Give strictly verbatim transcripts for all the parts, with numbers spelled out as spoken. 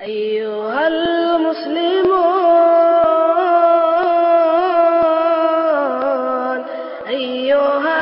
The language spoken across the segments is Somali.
أيها المسلمون أيها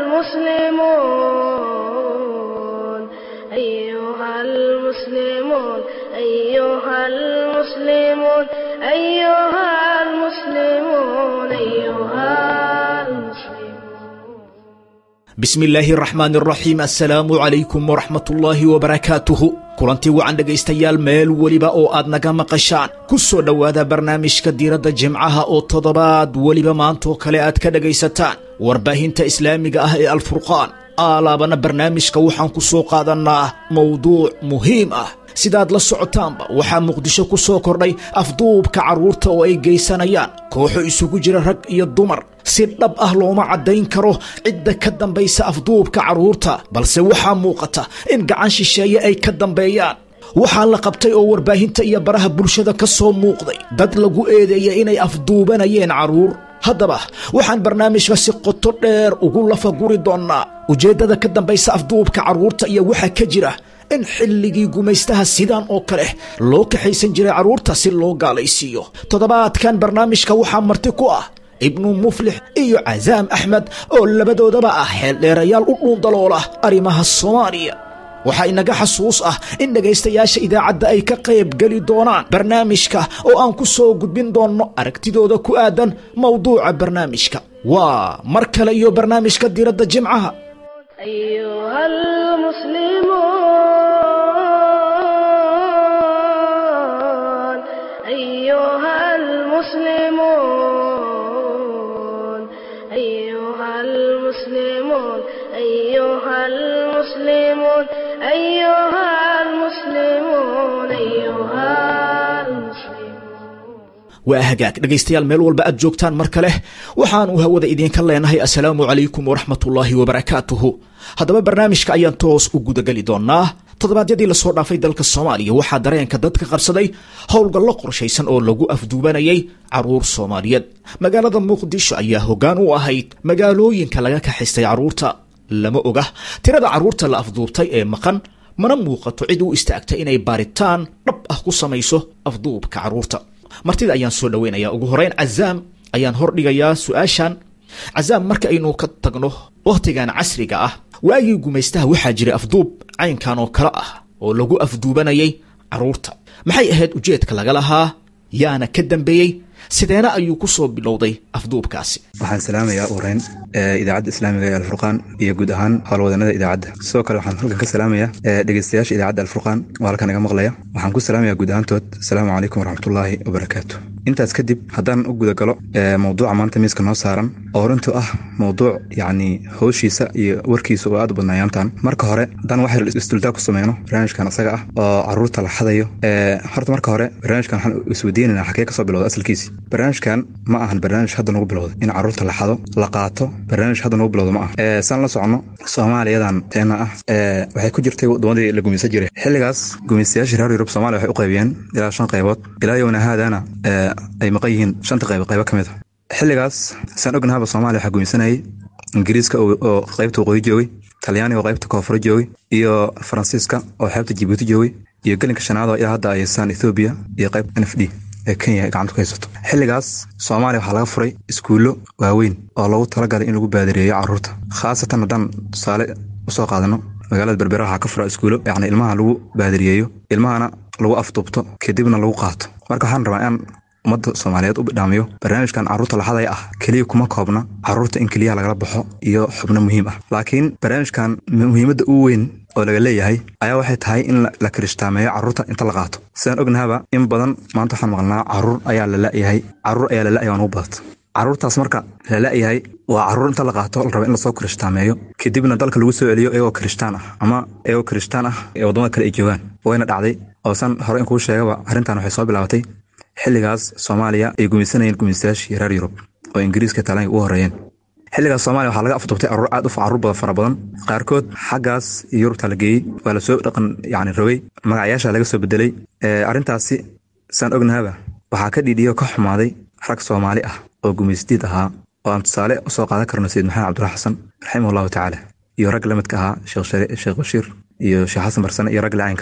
المسلمون أيها المسلمون أيها المسلمون أيها المسلمون أيها المسلمون بسم الله الرحمن الرحيم السلام عليكم ورحمة الله وبركاته kulantii wacan dhegaystayaal meel weliba oo aad naga maqashaan ku soo dhowaada barnaamijka diiradda jimcaha oo toddobaad weliba maantoo kale aad ka dhegaysataan warbaahinta islaamiga ah ee alfurqaan aalaabana barnaamijka waxaan ku soo qaadannaa mawduuc muhiim ah sidaad la socotaanba waxaa muqdisho ku soo kordhay afduubka carruurta oo ay geysanayaan kooxo isugu jira rag iyo dumar si dhab ah looma caddayn karo cidda ka dambaysa afduubka carruurta balse waxaa muuqata in gacan shisheeye ay ka dambeeyaan waxaa la qabtay oo warbaahinta iyo baraha bulshada ka soo muuqday dad lagu eedeeyay inay afduubanayeen carruur haddaba waxaan barnaamijka si qoto dheer ugu lafaguri doonnaa ujeeddada ka dambaysa afduubka carruurta iyo waxa ka jira in xilligii gumaystaha sidaan oo kale loo kaxaysan jiray carruurta si loo gaalaysiiyo toddobaadkan barnaamijka waxaa marti ku ah ibnu muflix iyo cazaam axmed oo labadoodaba ah xeeldheerayaal u dhuundaloola arrimaha soomaaliya waxaa inaga xasuus ah in dhegaystayaasha idaacadda ay ka qayb geli doonaan barnaamijka oo aan ku soo gudbin doonno aragtidooda ku aadan mawduuca barnaamijka waa mar kale iyo barnaamijka diiradda jimcaha أيها المسلمون أيها المسلمون أيها المسلمون أيها المسلمون أيها المسلمون أيها المسلمون waa hagaag dhegaystayaal meel walba aad joogtaan mar kale waxaanu hawada idinka leenahay assalaamu calaykum waraxmatullaahi wabarakaatuhu haddaba barnaamijka ayaan toos u gudagali doonnaa toddobaadyadii lasoo dhaafay dalka soomaaliya waxaa dareenka dadka qabsaday howlgallo qorshaysan oo lagu afduubanayay carruur soomaaliyeed magaalada muqdisho ayaa hoggaan u ahayd magaalooyinka laga kaxistay carruurta lama oga tirada carruurta la afduubtay ee maqan mana muuqato cid u istaagtay inay baaritaan dhab ah ku samayso afduubka carruurta martida ayaan soo dhaweynayaa ugu horeyn cazaam ayaan hordhigayaa su-aashan cazaam marka aynu ka tagno wakhtigan casriga ah waagii gumaystaha waxaa jiray afduub caynkan oo kale ah oo lagu afduubanayay carruurta maxay ahayd ujeedka laga lahaa yaana ka dambeeyey sideena ayuu ku soo bilowday afduubkaasi waxaan salaamayaa ureyn idaacadda islaamiga ee alfurqaan iyo guud ahaan howlwadanada idaacadda sidoo kale waxaan halkan ka salaamayaa dhegeystayaasha idaacadda alfurqaan oo halkan iga maqlaya waxaan ku salaamayaa guud ahaantood asalaamu calaykum waraxmatullaahi wabarakaatu intaas kadib haddaan u gudagalo mawduuca maanta miiska noo saaran oo runtuu ah mawduuc yacni howshiisa iyo warkiisa oo aad u badnaayaantaan marka hore haddaan wax yar isdultaa ku sameyno barnaamijkan isaga ah oo carruurta la xadayo horta marka hore barnaamijkan waxaan isweydiinaynaa xagee kasoo bilowda asalkiisi barnaamijkan ma ahan barnaamij hadda nagu bilowda in carruurta la xado la qaato barnaamij hadda nagu bilowda ma aha saan la socono soomaaliyadan teena ah waxay ku jirtay waddamadii la gumaysan jiray xilligaas gumaystayaashii reer yurub soomaaliya waxay u qaybiyeen ilaa shan qaybood ilaa yowna haadana ay maqan yihiin shanta qayb qaybo ka mid a xilligaas saan ognahaba soomaaliya waxaa gumaysanayay ingiriiska oo qaybta waqooyi joogay talyaaniga oo qaybta koonfur joogay iyo faransiiska oo xeebta jibuuti joogay iyo gelinka shanaad oo ilaa hadda ay haystaan ethoobiya iyo qayb n f d ee kenya ay gacanta ku haysato xilligaas soomaaliya waxaa laga furay iskuullo waaweyn oo loogu talagalay in lagu baadireeyo carruurta khaasatan haddaan tusaale usoo qaadano magaalada berbera waxaa ka fura iskuulo yacni ilmaha lagu baadiriyeeyo ilmahana lagu afduubto kadibna lagu qaato marka waxaan rabaa inaan ummadda soomaaliyeed u bidhaamiyo barnaamijkan carruurta laxadaya ah keliya kuma koobna carruurta in keliyaha lagala baxo iyo xubno muhiim ah laakiin barnaamijkan muhiimadda ugu weyn oo laga leeyahay ayaa waxay tahay in la kirishhtaameeyo carruurta inta la qaato sidaan ognahaba in badan maanta waxaan maqalnaa carruur ayaa la la'yahay carruur ayaa la la'yahay waan ugu badata carruurtaas marka la la'yahay waa carruur inta la qaato la raba in lasoo kirishhtaameeyo kadibna dalka lagu soo celiyo iyagoo kirishtaan ah ama iyagoo kirishtaan ah ee waddamada kale ay joogaan wayna dhacday oo san hore in kuu sheegaba arrintan waxay soo bilaabatay xilligaas soomaaliya ay gumaysanayeen gumaystayaashii reer yurub oo ingiriiska talyaaniga ugu horreeyeen xilligaas soomaaliya waxaa laga afduubtay carruur aad u carruur badan fara badan qaarkood xaggaas yurubta la geeyey waa lasoo dhaqan yacni rogay magacayaasha laga soo bedelay arrintaasi saan ognahaba waxaa ka dhiidhiyo ka xumaaday rag soomaali ah oo gumaystiid ahaa oo aan tusaale usoo qaadan karno sayid maxamed cabdulla xasan raximah allahu tacaala iyo rag la midka ahaa sheekh bashiir iyo sheekh xasan barsane iyo rag lacaynka ah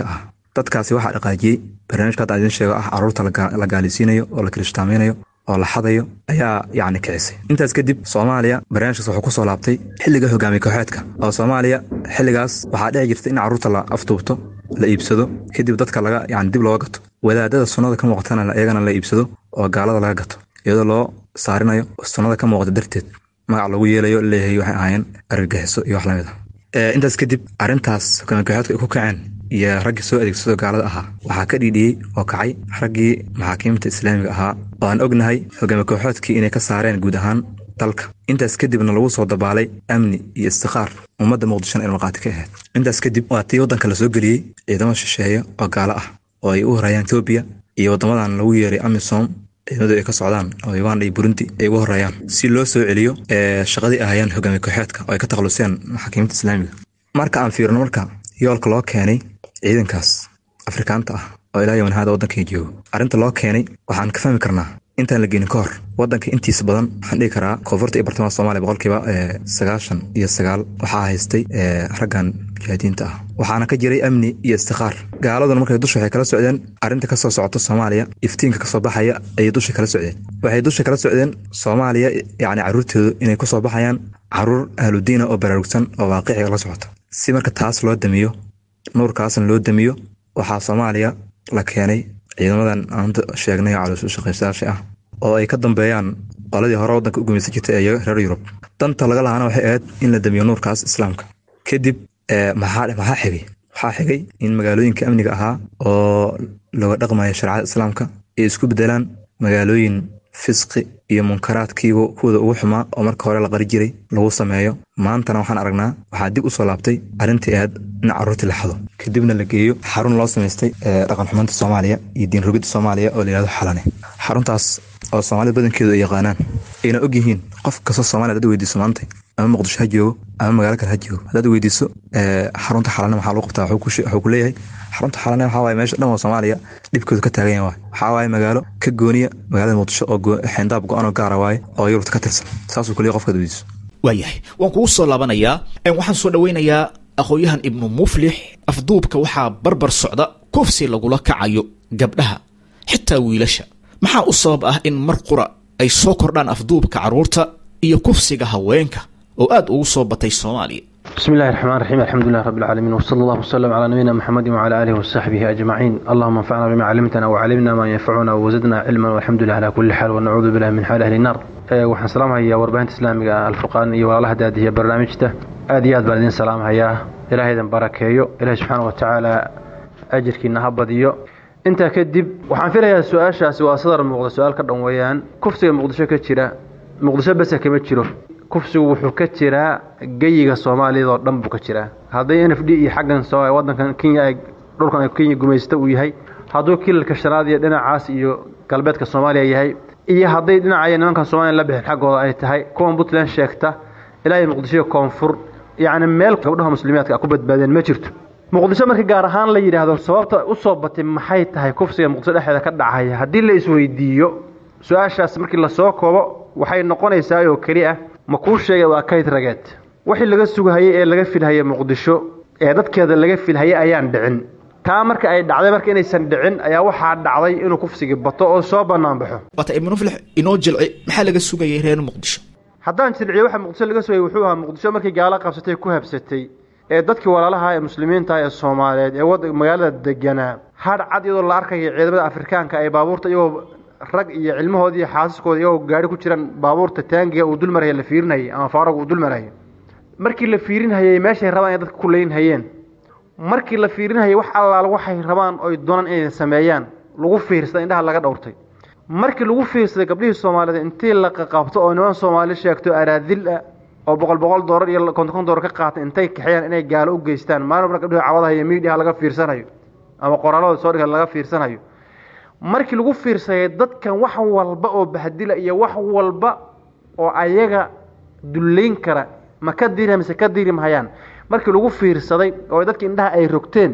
dadkaasi waxaa dhaqaajiyey barnaamijka hadda idin sheego ah caruurta la gaalaysiinayo oo la kirishtaameynayo oo la xadayo ayaa yacni kicisay intaas kadib soomaaliya barnaamijkaas wuxuu ku soo laabtay xilliga hogaamiye kooxeedka oo soomaaliya xilligaas waxaa dhici jirta in caruurta la afduubto la iibsado kadib dadka laga yani dib looga gato wadaadada sunnada ka muuqatana iyagana la iibsado oo gaalada laga gato iyadoo loo saarinayo sunnada ka muuqata darteed magac lagu yeelayo leeyahay waxay ahaayeen argagixiso iyo wax lamid ah intaas kadib arrintaas hogaamiye kooxeedka ay ku kaceen iyo raggii soo adeegsado gaalada ahaa waxaa ka dhiidhiyey oo kacay raggii maxaakiimta islaamiga ahaa oo aan ognahay hogaamiye kooxeedkii inay ka saareen guud ahaan dalka intaas kadibna lagu soo dabaalay amni iyo istiqaar ummadda muqdishona ay marqaati ka ahayd intaas kadib waa tii waddanka la soo geliyey ciidamo shisheeye oo gaalo ah oo ay u horreeyaan Ethiopia iyo waddamadan lagu yeeray AMISOM ciidamadu ay ka socdaan oo Uganda iyo Burundi ay ugu horreeyaan si loo soo celiyo shaqadii ahayeen hogaamiye kooxeedka oo ay ka takhaluseen maxaakiimta islaamiga marka aan fiirno marka yoolka loo keenay ciidankaas Afrikaanta ah oo ilaa yaman hada waddanka joogo arrinta loo keenay waxaan ka fahmi karnaa intaan la gelin ka hor waddanka intiisa badan waxaan dhihi karaa koonfurta iyo bartamaha Soomaaliya boqolkiiba sagaashan iyo sagaal waxaa haystay raggan mujaahidiinta ah waxaana ka jiray amni iyo istiqaar gaaladuna markay dusha waxay kala socdeen arrinta ka soo socota Soomaaliya iftiinka ka soo baxaya ay dusha kala socdeen waxay dusha kala socdeen Soomaaliya yacni caruurtoodu inay ku soo baxayaan caruur ahludiina oo baraarugsan oo waaqiciga la socota si marka taas loo damiyo nuurkaasna loo damiyo waxaa Soomaaliya la keenay ciidamadan aan sheegnay caloosho shaqaystayaasha ah oo ay ka dambeeyaan qoladii hore waddanka u gumaysan jirtay ee reer Yurub danta laga lahaana waxay ahayd in la damiyo nuurkaas islaamka kadib maxaa maxaa xigay waxaa xigay in magaalooyinka amniga ahaa oo looga dhaqmayo sharciyada islaamka ay isku bedelaan magaalooyin fisqi iyo munkaraadkiiba kuwada ugu xumaa oo marka hore la qari jiray lagu sameeyo maantana waxaan aragnaa waxaa dib u soo laabtay arrintii aad in caruurtii la xado kadibna la geeyo xarun loo samaystay dhaqan xumaanta Soomaaliya iyo diin rogida Soomaaliya oo la yiraahdo Xalane xaruntaas oo Soomaalida badankeedu ay yaqaanaan ayna og yihiin qof kasta Soomaaliya dad weydiiso maanta ama Muqdisho ha joogo ama magaalo kale ha joogo dad weydiiso xarunta Xalane waxaa lagu qabtaa wuxuu ku leeyahay xarunta Xalane waxa waaye meesha dhan oo Soomaaliya dhibkooda ka taagan yahay waxa waaye magaalo ka gooniya magaalada Muqdisho oo xeyndaab go'an oo gaar ah waaye oo Yurubta ka tirsan saasuu ku leeyahay qofka weydiiso waayahay waan kugu soo laabanayaa waxaan soo dhaweynayaa aqoonyahan ibnu muflix afduubka waxaa barbar socda kufsi lagula kacayo gabdhaha xitaa wiilasha maxaa u sabab ah in mar qura ay soo kordhaan afduubka caruurta iyo kufsiga haweenka oo aad ugu soo batay Soomaaliya بسم الله الرحمن الرحيم الحمد لله رب العالمين وصلى الله وسلم على نبينا محمد وعلى آله وصحبه أجمعين اللهم انفعنا بما علمتنا وعلمنا ما ينفعنا وزدنا علما والحمد لله على كل حال ونعوذ بالله من حال أهل النار وحن سلام هيا وربان إسلامي الفرقان والله هذه هي برنامجته آديات بلدين سلام هيا إلهي ذن بركيو إلهي سبحانه وتعالى أجرك إنها بديو انت كدب وحن في لها سؤال شاسي وصدر المغضى سؤال كردن ويان كفسي مغضشة كتيرا مغضشة بس كما تشيرو kufsigu wuxuu ka jiraa geyiga Soomaaliyeed oo dhan buu ka jiraa haday N F D iyo xaggan soo ay wadankan Kenya ay dhulkan ay Kenya gumaysta uu yahay haduu kiilka shanaad iyo dhinacaas iyo galbeedka Soomaaliya yahay iyo haday dhinaca nimanka Soomaaliya la bixin xaqooda ay tahay kuwan Puntland sheegta ilaa Muqdisho koonfur yaani meel gabdhaha muslimiinta ku badbaadeen ma jirto Muqdisho markii gaar ahaan la yiraahdo sababta u soo batay maxay tahay kufsiga Muqdisho dhexdeeda ka dhacay hadii la isweydiiyo su'aashaas markii la soo koobo waxay noqonaysaa oo kaliya ma ku sheegay waa kayd rageed wixii laga sugayay ee laga filhayay Muqdisho ee dadkeeda laga filhayay ayaan dhicin taa marka ay dhacday marka inaysan dhicin ayaa waxa dhacday inuu kufsiga bato oo soo banaan baxo wata ibnu muflix inoo jilci maxaa laga sugayay reer Muqdisho haddaan jilciyo waxa Muqdisho laga sugayay wuxuu ahaa Muqdisho markii gaala qabsatay ku habsatay ee dadkii walaalaha ee muslimiinta ee Soomaaliyeed ee wad magaalada deganaa har cad iyadoo la arkay ciidamada Afrikaanka ay baabuurta iyagoo rag iyo cilmahoodii xaasaskooda iyagoo gaari ku jiraan baabuurta taangiga uu dul maray la fiirinay ama faarag uu dul maray markii la fiirinayay meeshay rabaan dadka ku leeynayeen markii la fiirinayay wax allaal waxay rabaan oo doonaan inay sameeyaan lagu fiirsaday indhaha laga dhowrtay markii lagu fiirsaday gabdhihii Soomaaliyeed intii la qabto oo niman Soomaali sheegto araadil oo boqol boqol dollar iyo konton dollar ka qaatay intay kaxayaan inay gaalo u geystaan maalin gabdhaha cawadaha iyo media laga fiirsanayo ama qoraalada soo dhiga laga fiirsanayo markii lagu fiirsaday dadkan wax walba oo bahdila iyo wax walba oo ayaga duleyn kara ma ka diiramse ka diirimhayaan markii lagu fiirsaday oo dadkii indhaha ay rogteen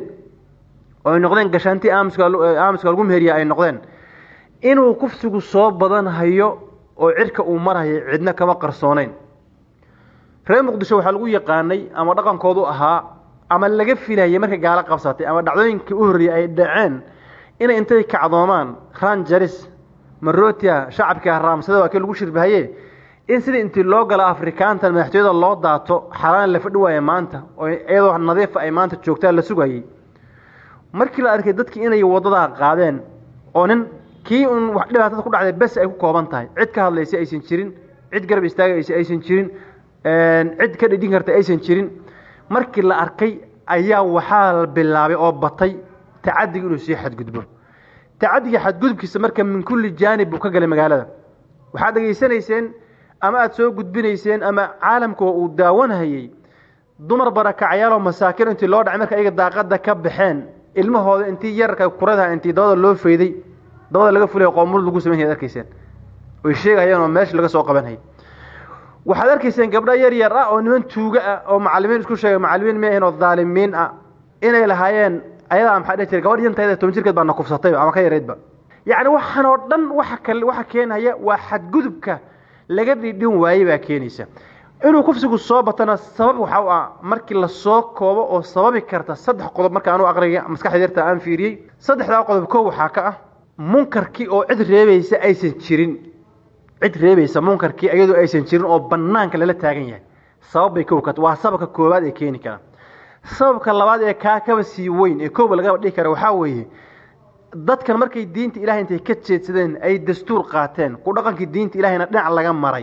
oo ay noqdeen gashanti aamuska aamuska lagu meeriya ay noqdeen inuu kufsigu soo badan hayo oo cirka uu marayo cidna kama qarsoonayn reer Muqdisho waxa lagu yaqaanay ama dhaqankoodu ahaa ama laga filayay markay gaalo qabsatay ama dhacdooyinkii u horreeyay ay dhaceen inay intay kacdoomaan rangeris marotia shacabka raamsada waa kii lagu shirbahaye in sidii intii loo gala afrikaanta madaxtooyada loo daato xalaan la fadhi waaya maanta oo iyadoo nadiif ay maanta joogtaan la sugayay markii la arkay dadkii inay wadada qaadeen oo nin kii un wax dhibaatada ku dhacday bas ay ku kooban tahay cid ka hadlaysa aysan jirin cid garab istaagaysa aysan jirin een cid ka dhidhin karta aysan jirin markii la arkay ayaa waxaa la bilaabay oo batay tacaddi inuu sii xadgudbo tacaddiga xadgudubkiisa marka min kulli jaanib uu ka galay magaalada waxaad dhageysanayseen ama aad soo gudbinayseen ama caalamku uu daawanayay dumar barakacayaal oo masaakiin intii loo dhacay marka ayaga daaqada ka baxeen ilmahooda intii yarka kurada intii dawada loo feeday dawada laga fulay qoomul lagu sameeyay arkayseen oo sheegayaan oo meesha laga soo qabanay waxaad arkayseen gabdho yar yar ah oo niman tuuga ah oo macallimiin isku sheegay macallimiin ma ahayn oo dhaalimiin ah inay lahaayeen ayada maxay dhacay gabadh yantayda toban jirkeed baa nakufsatay ama ka yareedba yaani waxan oo dhan waxa kale waxa keenaya waa xadgudubka laga dhidhin waayay baa keenaysa inuu kufsigu soo batana sabab waxa uu ah markii la soo koobo oo sababi karta saddex qodob marka aanu aqriyo maskaxdeerta aan fiiriyay saddexda qodob koow waxa ka ah munkarkii oo cid reebaysa aysan jirin cid reebaysa munkarkii ayadoo aysan jirin oo banaanka lala taagan yahay sabab bay koow ka waa sababka koowaad ee keeni kara sababka labaad ee ka kaba sii weyn ee koob laga dhigi karo waxa weeye dadkan markay diinta Ilaahay intay ka jeedsadeen ay dastuur qaateen ku dhaqankii diinta Ilaahayna dhinac laga maray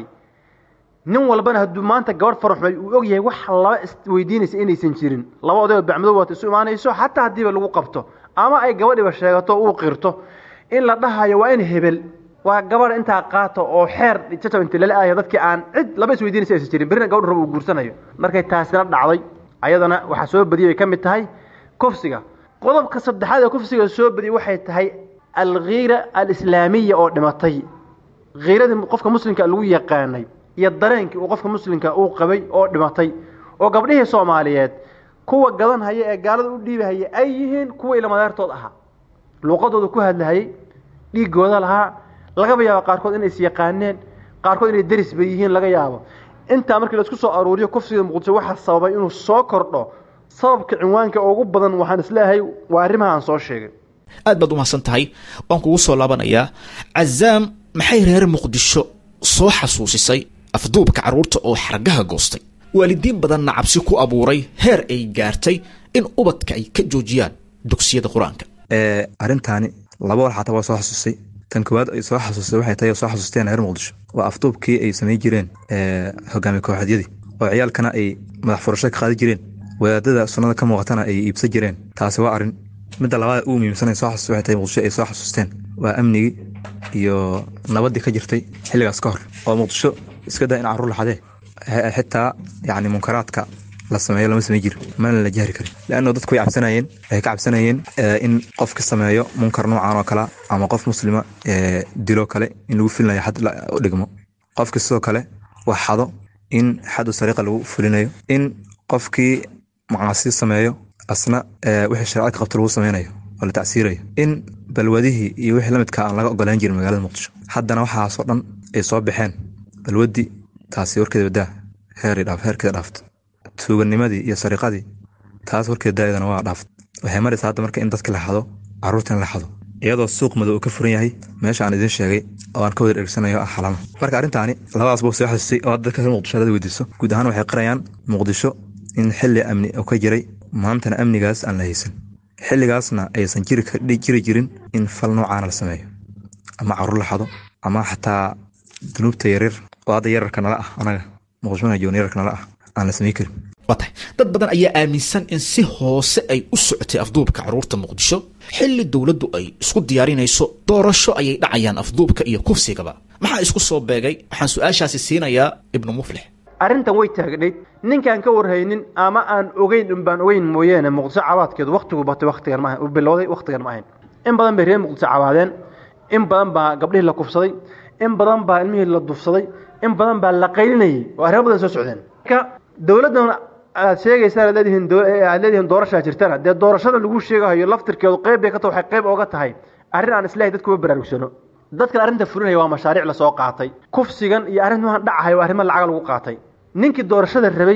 nin walbana haduu maanta gabadh faraxmay uu og yahay wax laba weydiinaysa inaysan jirin laba oday oo bacmado wato isu imaanayso hatta hadii lagu qabto ama ay gabadhiba sheegato uu qirto in la dhahayo waa in hebel waa gabadh inta qaato oo xeer jajab inta la leeyahay dadkii aan cid laba is weydiinaysa aysan jirin birna gabadh rabo uu guursanayo markay taasina dhacday ayadana waxa soo badiyay kamid tahay kufsiga qodobka saddexaad ee kufsiga soo badiyay waxay tahay al-ghira al-islaamiyya oo dhimatay ghirada qofka muslimka lagu yaqaanay iyo dareenkii uu qofka muslimka uu qabay oo dhimatay oo gabdhihii Soomaaliyeed kuwa gadan haya ee gaalada u dhiibahaya ay yihiin kuwa ila madaartood aha luqadooda ku hadlayay dhigooda laha laga yaabo qaarkood inay is yaqaaneen qaarkood inay daris bay yihiin laga yaabo inta markii la isku soo aruuriyo kufsiga Muqdisho waxa sababay inuu soo kordho sababka cinwaanka ugu badan waxaan islaahay waa arrimaha aan soo sheegay aad baad u mahadsan tahay waan kugu soo laabanayaa Azaam maxay reer Muqdisho soo xasuusisay afduubka caruurta oo xargaha goostay waalidiin badanna cabsi ku abuuray heer ay gaartay in ubadka ay ka joojiyaan dugsiyada quraanka ee arintaani laba wal xataa waa soo xasuusay tan koowaad ay soo xasuusay waxay tahay soo xasuusteen reer Muqdisho waa afduubkii ay sameey jireen ee hogaamiye kooxadyadii oo ciyaalkana ay madax furasho ka qaadi jireen wadaadada sunnada ka muuqatana ay iibsan jireen taasi waa arin midda labaad uu muhiimsan soo xasuusay waxay tahay Muqdisho ay soo xasuusteen waa amnigi iyo nabadii ka jirtay xilligaas ka hor oo Muqdisho iska daa in caruur la xadee xitaa yaani munkaraadka la sameeyo lama sameey jir ma la jahri karin laana dadku way cabsanayeen ay ka cabsanayeen in qofka sameeyo munkar noocan oo kala ama qof muslima ee dilo kale in lagu filnayo xad u dhigmo qofka sidoo kale waxado in xad sariiqa lagu fulinayo in qofkii macaasi sameeyo asna wixii sharciga qabto lagu sameeyo wala taasiirayo in balwadihi iyo wixii lamidka aan laga ogolaan jirin magaalada Muqdisho haddana waxa soo dhan ay soo baxeen balwadi taasi warkeeda wadaa heer dhaaf heerkeeda dhaaft tuuganimadii iyo sariiqadii taas warkeeda daayadana waa dhaaft waxay maraysaa hadda marka in dadka la xado caruurtan la xado iyadoo suuq madow ka furan yahay meesha aan idin sheegay oo aan ka wada eegsanayo ah xalama marka arintaani labadaas buu soo xasuusay oo dadka Muqdisho la weydiiso guud ahaan waxay qarayaan Muqdisho in xilli amni oo ka jiray maantana amnigaas aan la haysan xilligaasna aysan jiri jiri jirin in fal noocaan la sameeyo ama caruur la xado ama xataa dunuubta yaryar oo hadda yararka nala ah anaga Muqdisho juniorka nala ah aan la sameey karin watay dad badan ayaa aaminsan in si hoose ay u socotay afduubka caruurta Muqdisho xilli dawladdu ay isku diyaarinayso doorasho ayay dhacayaan afduubka iyo kufsigaba maxaa isku soo beegay waxaan su'aashaasi siinayaa ibnu Muflix arintan way taagnayd ninkan ka warhaynin ama aan ogeyn in baan ogeyn mooyeen Muqdisho cabaadkeedu waqtigu batay waqtigan ma ahayn bilowday waqtigan ma ahayn in badan bay reer Muqdisho cabaadeen in badan baa gabdhihii la kufsaday in badan baa ilmihii la dufsaday in badan baa la qaylinayay oo arrimo badan soo socdeen ka dawladana aad sheegaysaa leedihiin leedihiin doorasho jirtana de doorashada lagu sheegayo laftirkeedu qayb bay ka tahay waxay qayb uga tahay arrin aan islaahay dadku baraarugsano dadka arinta fulinaya waa mashaariic la soo qaatay kufsigan iyo arrimahan dhacahay waa arrimo lacag lagu qaatay ninkii doorashada rabay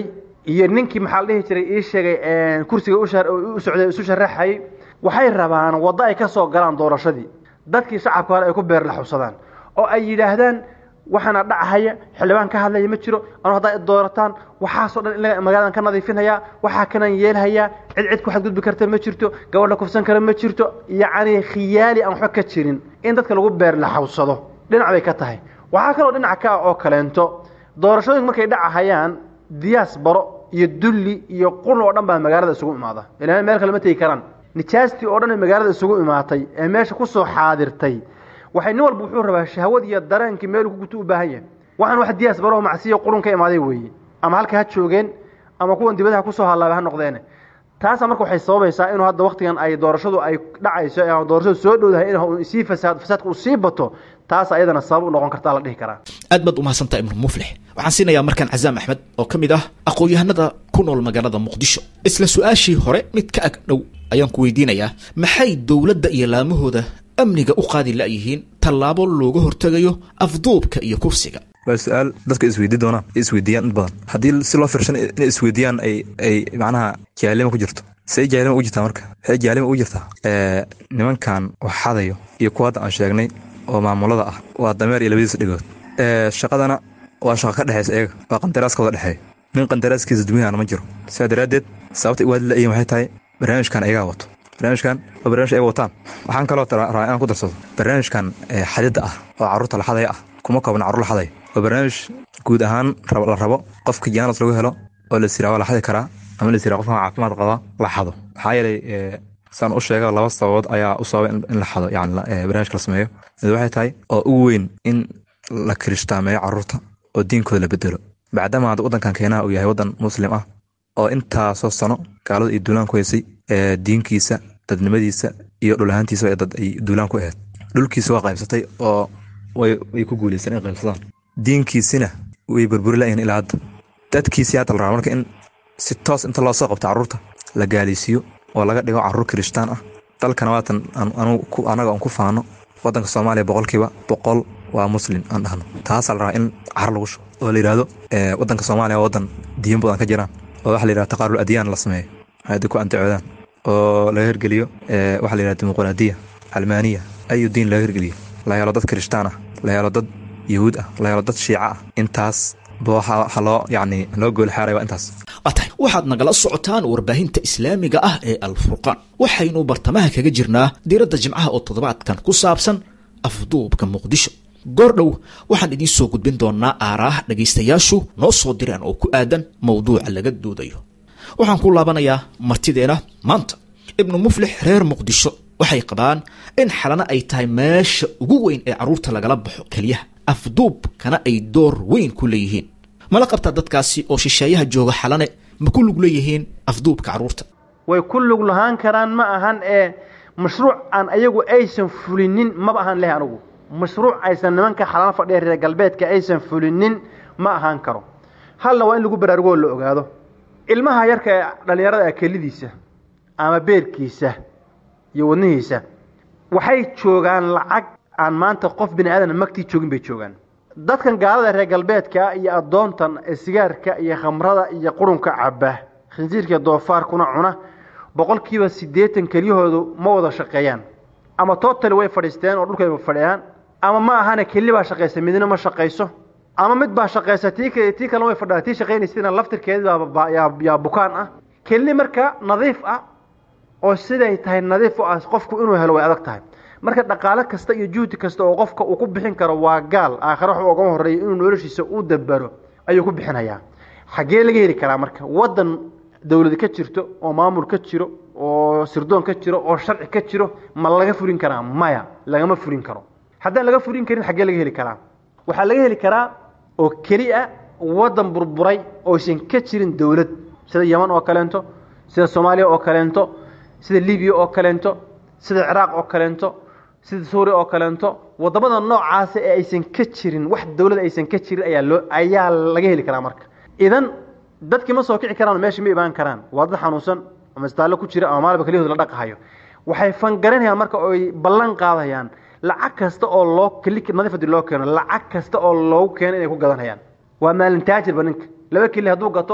iyo ninkii maxaa la dhihi jiray ii sheegay kursiga u socday isu sharaxay waxay rabaan wada ay ka soo galaan doorashadii dadkii shacabka ay ku beer la xubsadaan oo ay yiraahdaan waxaana dhacaya xildhibaan ka hadlaya ma jiro aan hadda doorataan waxa soo dhan in magaalada ka nadiifinaya waxa kana yeelhaya cid cid ku xadgudbi karta ma jirto gabadha kufsan kara ma jirto yaani khiyaali aan wax ka jirin in dadka lagu beer la xubsado dhinac bay ka tahay waxa kale oo dhinac ka oo kaleento doorashooyin markay dhacayaan diyaas baro iyo dulli iyo qurun oo dhan baa magaalada isugu imaada ilaa meel kale ma tagi karaan nijaasti oo dhan magaalada isugu imaatay ee meesha ku soo xaadirtay waxay nin walba wuxuu rabaa shahwad iyo dareenkii meel ku guto u baahan yahay waxaan wax diyaas baro macsiyo qurun ka imaaday weeye ama halka ha joogeen ama kuwan dibadaha ku soo halaabay ha noqdeen taas marka waxay sababaysaa inuu hadda waqtigan ay doorashadu ay dhacayso ee doorashadu soo dhowdahay inuu si fasaad fasaadku u sii bato taas ayadana sabab u noqon karta la dhihi karaa aad bad u mahadsantahay ibnu muflix waxaan siinayaa markan Cazaam Axmed oo kamid ah aqoon-yahanada ku nool magaalada Muqdisho isla su'aashii hore mid ka ag dhow ayaan ku weydiinayaa maxay dawladda iyo laamahooda amniga u qaadi la yihiin talaabo looga hortagayo afduubka iyo kufsiga waa su'aal dadka isweydiin doona isweydiiyaan badan hadii si loo fiirshan in isweydiiyaan ay ay macnaha jaalimo ku jirto say jaalimo u jirtaa marka hay jaalimo u jirtaa ee nimankan waxadayo iyo kuwa aan sheegnay oo maamulada ah waa dameer iyo labadiis dhigood ee shaqadana waa shaqo ka dhaxaysa iyaga waa qandaraaska wada dhaxay nin qandaraaskiisa dumiyaana ma jiro saadaradeed sababta ay wada leeyihiin waxay tahay barnaamijkan ayaga wato barnaamijkan waa barnaamij ay wataan waxaan kaloo rabaa inaan ku darsado barnaamijkan xadida ah oo carruurta la xaday ah kuma koobna carruur la xaday waa barnaamij guud ahaan la rabo qofka jaanas lagu helo oo la siraawa la xadi karaa ama la siraawa qofka caafimaad qaba la xado maxaa yeelay saan u sheegay laba sababood ayaa u sababay in la xado yani barnaamijka la sameeyo mid waxay tahay oo ugu weyn in la kirishtaamayo carruurta oo diinkooda la bedelo maadaama waddankan Keenaa uu yahay waddan muslim ah oo intaa soo sano gaalada iyo duulaan ku haysay ee diinkiisa dadnimadiisa iyo dhulaantiisa ay dad ay duulaan ku ahayd dhulkiisa waa qaybsatay oo way way ku guuleysteen in qaybsadaan diinkiisina way burburi laayeen ilaa hadda dadkiisa hadda la rabo marka in si toos inta loo soo qabto carruurta la gaalisiyo oo laga dhigo carruur Kirishtaan ah dalkana waatan anagu anaga aan ku faano waddanka Soomaaliya boqolkiiba boqol waa muslim aan dhahno taas la rabo in carruur lagu shubo oo la yiraahdo ee waddanka Soomaaliya waddan diin badan ka jiraan oo waxa la yiraahdo taqarrul adiyaan la sameeyo hay'ad ku antacoodaan oo la hirgeliyo ee waxa la yiraahdo dimuqraadiya Almaaniya ayu diin la hirgeliyo la yiraahdo dad Kirishtaan ah la yiraahdo dad yahuud ah la yiraahdo dad shiica ah intaas booxa halo yaani loo gool xaaray waa intaas atay waxaad nagala socotaan warbaahinta islaamiga ah ee Al-Furqaan waxaynu bartamaha kaga jirnaa diiradda jimcaha oo toddobaadkan ku saabsan afduubka Muqdisho goordhow waxaan idin soo gudbin doonaa aaraah dhageystayaashu noo soo diraan oo ku aadan mawduuca laga doodayo waxaan ku laabanayaa martideena maanta ibnu muflix reer Muqdisho waxay qabaan in xalana ay tahay meesha ugu weyn ee carruurta lagala baxo kaliya afduub kana ay door weyn ku leeyihiin mala qabta dadkaasi oo shisheeyaha jooga xalane ma ku lug leeyihiin afduubka carruurta way ku lug lahaan karaan ma ahan ee mashruuc aan ayagu aysan fulinin ma ahan leh anigu mashruuc aysan nimanka xalana fadhiya reer galbeedka aysan fulinin ma ahan karo halna waa in lagu baraarugo la ogaado ilmaha yarka dhalinyarada kelidiisa ama beerkiisa iyo wadnihiisa waxay joogaan lacag aan maanta qof bini aadan magti joogin bay joogaan dadkan gaalada reer galbeedka iyo adoontan sigaarka iyo khamrada iyo qurunka cabba khinsiirka doofaarkuna cuna boqolkiiba siddeetan kaliyahoodu ma wada shaqeeyaan ama total way fadhiisteen oo dhulka ay fadhiyaan ama ma ahana keli baa shaqeysa midna ma shaqeyso ama mid baa shaqeysa tii tii kale way fadhiyaa tii shaqeynaysiina laftirkeeda yaa bukaan ah keli marka nadiif ah oo siday tahay nadiif ah qofku inuu helo way adag tahay marka dhaqaale kasta iyo juhdi kasta oo qofka uu ku bixin karo waa gaal aakhiro wax uga horeeyo inuu noloshiisa u dabaro ayuu ku bixinayaa xagee laga heli karaa marka wadan dawlad ka jirto oo maamul ka jiro oo sirdoon ka jiro oo sharci ka jiro ma laga furin karaa maya lagama furin karo haddaan laga furin karin xagee laga heli karaa waxa laga heli karaa oo kaliya wadan burburay oo isan ka jirin dawlad sida Yemen oo kaleento sida Soomaaliya oo kaleento sida Liibiya oo kaleento sida Ciraaq oo kaleento sida Suuriya oo kaleento wadamada noocaas ee aysan ka jirin wax dawlad aysan ka jirin ayaa loo ayaa laga heli karaa marka idan dadkii ma soo kici karaan meeshii ma iibaan karaan wada xanuunsan ama istaalo ku jira ama maalba kaliya la dhaqahayo waxay fangaranayaan marka oo ay ballan qaadayaan lacag kasta oo loo kalik nadiifad loo keeno lacag kasta oo loo keeno inay ku gadanayaan waa maalin taajir baninka laba kili haduu gato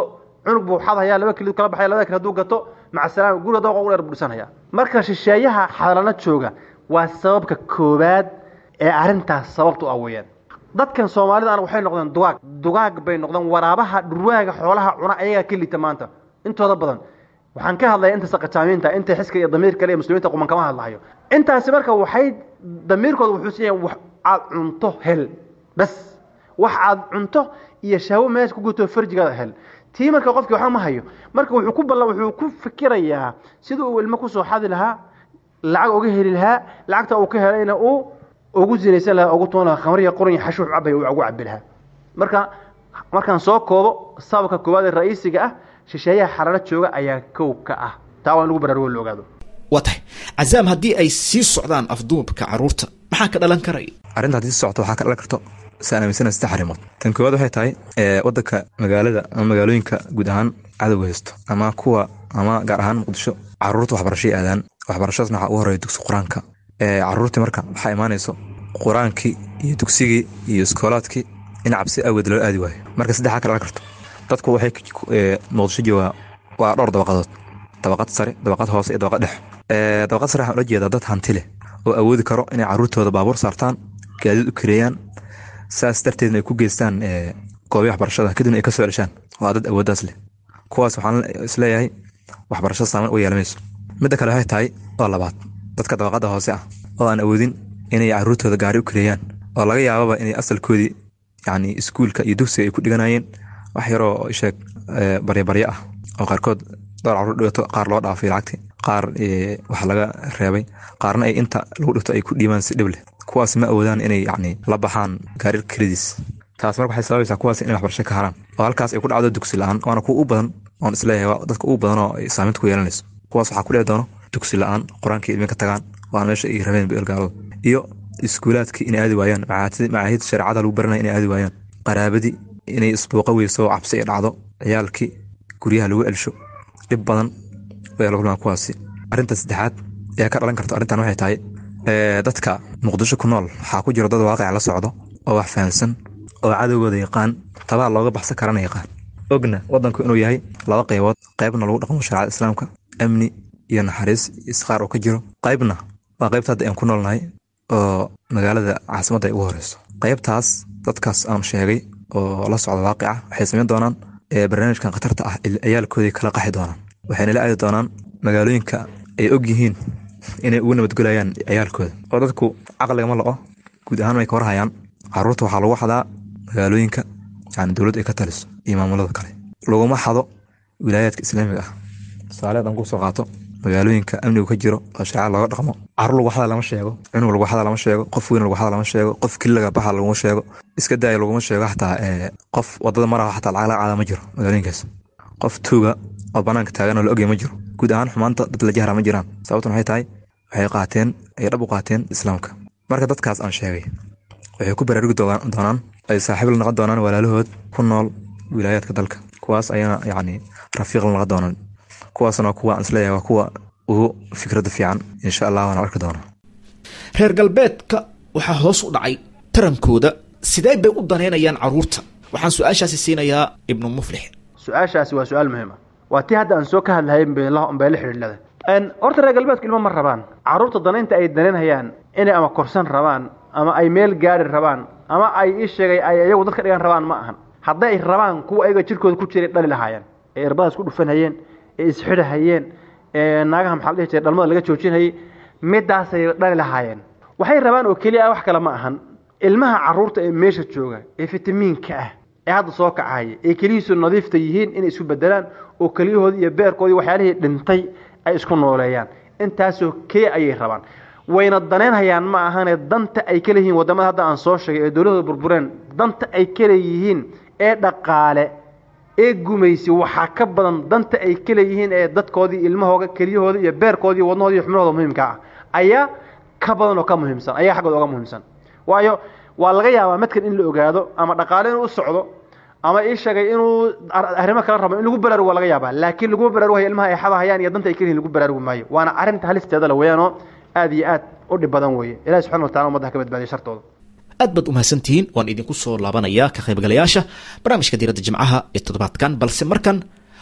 cunug buu xadaya laba kili kala baxay laba kala duu gato maca salaam guriga dooqa u dheer bursanaya marka shisheeyaha xalana jooga waa sababka koobaad ee arintaas sababtu ah weeyaan dadkan Soomaalida aan waxay noqdeen dugaag dugaag bay noqdeen waraabaha dhurwaaga xoolaha cuna ayaga kaliita maanta intooda badan waxaan ka hadlayaa inta saqataamiinta inta xiska iyo damiirka kale muslimiinta quman kama hadlayo intaasi marka waxay damiirkooda wuxuu siiyay wax aad cunto hel bas wax aad cunto iyo shaawo mees ku guto farjiga hel tii marka qofkii waxa ma hayo marka wuxuu ku ballan wuxuu ku fikirayaa sidoo uu ilmo ku soo xadi lahaa lacag uga heli lahaa lacagta uu ka helayna uu ugu zinaysan lahaa ugu toona khamriga qorin xashuux cabay uu ugu cabilaha marka markaan soo koobo sababka koobaad ee ra'iisiga ah shisheeyaha xarana jooga ayaa kowka ah taa waan lagu baraarugo loo ogaado watay azaam hadii ay sii socdaan afduubka caruurta maxaa ka dhalan karay arinta hadii socdo waxa ka dhalan karto saanamisan istaxrimo tan koowaad waxay tahay ee wadanka magaalada ama magaalooyinka guud ahaan cadawga haysto ama kuwa ama gaar ahaan Muqdisho caruurta waxbarasho aadaan waxbarashadna waxa u horeeyay dugsi quraanka ee caruurta marka waxa iimaanayso quraankii iyo dugsigii iyo iskoolaadkii in cabsi awood loo aadi waayo marka saddex ka dhalan karto dadku waxay Muqdisho jooga waa dhowr dabaqadood dabaqad sare dabaqad hoose iyo dabaqad dhexe ee dabaqad sare waxa loo jeedaa dad hanti leh oo awoodi karo inay caruurtooda baabuur saartaan gaadiid u kireeyaan saas darteedna ay ku geystaan ee goobaha waxbarashada kadibna ay ka soo ceshaan waa dad awoodaas leh kuwaas waxaan isleeyahay waxbarashada saameyn u yeelanayso midda kale waxay tahay oo labaad dadka dabaqada hoose ah oo aan awoodin inay caruurtooda gaari u kireeyaan oo laga yaababa inay asalkoodii yani iskuulka iyo dugsiga ay ku dhiganayeen wax yar oo sheeg bari bari ah oo qaarkood door caruur dhigato qaar loo dhaafay lacagti qaar ee wax laga reebay qaarna ay inta lagu dhigto ay ku dhiibaan si dhib leh kuwaas ma awoodaan inay yani la baxaan gaari credits taas marka waxay sababaysaa kuwaas inay waxbarasho ka haraan oo halkaas ay ku dhacdo dugsi la'aan waana ku u badan oo isleeyahay dadka u badan oo ay saameyn ku yeelanayso kuwaas waxa ku dhici doono dugsi la'aan quraanka ilmi ka tagaan waa meesha ay rabeen beelgaalo iyo iskuulaadkii in aadi waayaan macaahid sharciyada lagu baranay in aadi waayaan qaraabadii inay isbuuqa weyso cabsi ay dhacdo ciyaalkii guriyaha lagu elsho dib badan way la kulmaan kuwaasi arinta saddexaad ee ka dhalan karto arintan waxay tahay ee dadka Muqdisho ku nool waxa ku jira dad waaqic la socdo oo wax fahansan oo cadawgooda yaqaan tabaa looga baxsan karana yaqaan ogna wadanku inuu yahay laba qaybood qaybna lagu dhaqmo sharciga islaamka amni iyo naxariis isqaar oo ka jiro qaybna waa qaybta aan ku noolnahay oo magaalada caasimadda ay ugu horeyso qaybtaas dadkaas aan sheegay oo la socdo waaqic ah waxay sameyn doonaan ee barnaamijkan qatarta ah ciyaalkoodii kala qaxi doonaan waxayna la aadi doonaan magaalooyinka ay og yihiin inay ugu nabadgelayaan ciyaalkooda oo dadku aqliga ma la'o guud ahaan way ka warhayaan caruurta waxa lagu xadaa magaalooyinka yani dawladda ay ka taliso iyo maamulada kale laguma xado wilaayadka islaamiga ah saaladan ku soo qaato magaalooyinka amnigu ka jiro oo shacab laga dhaqmo caruur lagu xada lama sheego cunug lagu xada lama sheego qof weyn lagu xada lama sheego qof kiliga baxa lagu sheego iska daay lagu sheego xataa ee qof wadada maraha xataa lacag la qaada ma jiro magaalooyinkaas qof tuuga oo banaanka taagan oo la ogyahay ma jiro guud ahaan xumaanta dad la jahra ma jiraan sababtuna waxay tahay waxay qaateen ay dhab u qaateen islaamka marka dadkaas aan sheegay waxay ku baraarugi doonaan ay saaxiib la noqon doonaan walaalahood ku nool wilaayadka dalka kuwaas ayana yani rafiiq la noqon doonaan kuwaasna kuwa aan isleeyahay waa kuwa ugu fikrada fiican insha Allah waan arki doonaa reer galbeedka waxa hoos u dhacay tarankooda sidee bay u daneynayaan caruurta waxaan su'aashaasi siinayaa ibnu muflix su'aashaasi waa su'aal muhiim ah waa tii hadda aan soo ka hadlahay beelaha aan beelaha xiriirlada aan horta reer galbeedka ilmo ma rabaan caruurta daneynta ay daneynayaan inay ama korsan rabaan ama ay meel gaari rabaan ama ay ii sheegay ay iyagu dadka dhigan rabaan ma ahan hadday ay rabaan kuwa ayaga jirkooda ku jiray dhali lahaayeen ee irbadaas ku dhufanayeen ee isxidhayeen ee naagaha maxaa dhihi jiray dhalmada laga joojinayay midaas ay dhali lahaayeen waxay rabaan oo kaliya wax kale ma ahan ilmaha caruurta ee meesha jooga ee fitamiinka ah ee hadda soo kacay ee kaliisu nadiifta yihiin in isu bedelaan oo kaliyahood iyo beerkoodii waxyaalihii dhintay ay isku nooleeyaan intaasoo kee ayay rabaan wayna daneynayaan ma ahan danta ay kala yihiin wadamada hadda aan soo sheegay ee dawladda burbureen danta ay kala yihiin ee dhaqaale ee gumaysi waxa ka badan danta ay kala yihiin ee dadkoodii ilmahooga kaliyahooda iyo beerkoodii wadnahoodii xubnahooda muhiimka ah ayaa ka badan oo ka muhiimsan ayaa xaqooda uga muhiimsan waayo waa laga yaabaa midkan in la ogaado ama dhaqaale inuu socdo ama ii sheegay inuu arrimo kala rabo in lagu baraarugo laga yaabaa laakiin lagu baraarugo ilmaha ay xadahayaan iyo danta ay kala yihiin lagu baraarugo maayo waana arinta halisteeda la weeyano aad iyo aad u dhib badan weeye ilaahay subxaanahu wa ta'aala ummadda ka badbaadiyo shartooda aad baad u mahadsantihiin waan idinku soo laabanayaa ka qaybgalayaasha barnaamijka diiradda jimcaha ee toddobaadkan balse markan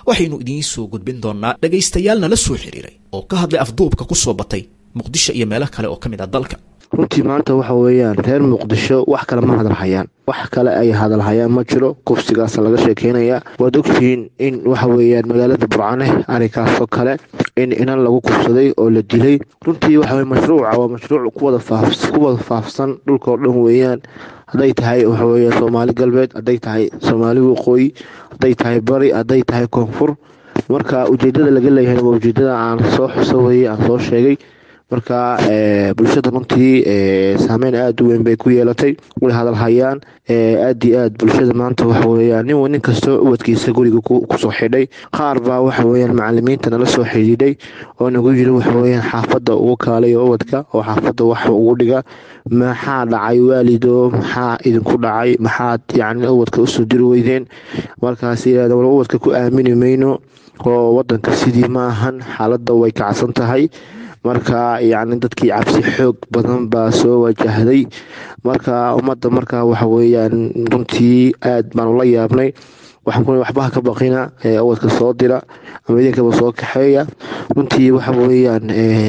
waxaynu idiin soo gudbin doonaa dhagaystayaalna la soo xiriiray oo ka hadlay afduubka ku soo batay muqdisho iyo meelo kale oo ka mid ah dalka. runtii maanta waxa weeyaan reer muqdisho wax kale ma hadalhayaan, wax kale ay hadalhayaan ma jiro. kufsigaas laga sheekeynaya waad ogtihiin in waxa weeyaan magaalada burcane arrinkaasoo kale in inan lagu kufsaday oo la dilay. runtii waxa weye mashruuca waa mashruuc ku wada faafs ku wada faafsan dhulkao dhan weeyaan. hadday tahay waxa weeye soomaali galbeed, hadday tahay soomaali waqooyi, hadday tahay bari, hadday tahay koonfur. marka ujeedada laga leeyahay waa ujeedada aan soo xusawayay aan soo sheegay. marka bulshada runtii saameyn aad u weyn bay ku yeelatay, way hadalhayaan aad iyo aad. bulshada maanta waxa weeyaan nin nin kastoo ubadkiisa guriga kusoo xidhay. qaar baa waxa weeyaan macalimiinta nala soo xidhiidhay oo nagu yiri waxa weeyaan xaafadda ugu kaalayo ubadka oo xaafadda wax ugu dhiga. maxaa dhacay waalido, maxaa idinku dhacay, maxaad yacni ubadka usoo diri weydeen? markaas yidhahda wal ubadka ku aamini mayno oo wadanka sidii ma ahan, xaaladda way kacsan tahay. marka yacni dadkii cabsi xoog badan baa soo wajahday. marka ummadda marka waxa weeyaan runtii aad baan ula yaabnay. waxaan ku waxbaha ka baqina ubadka soo dira ama idinkaba soo kaxeeya. runtii waxa weeyaan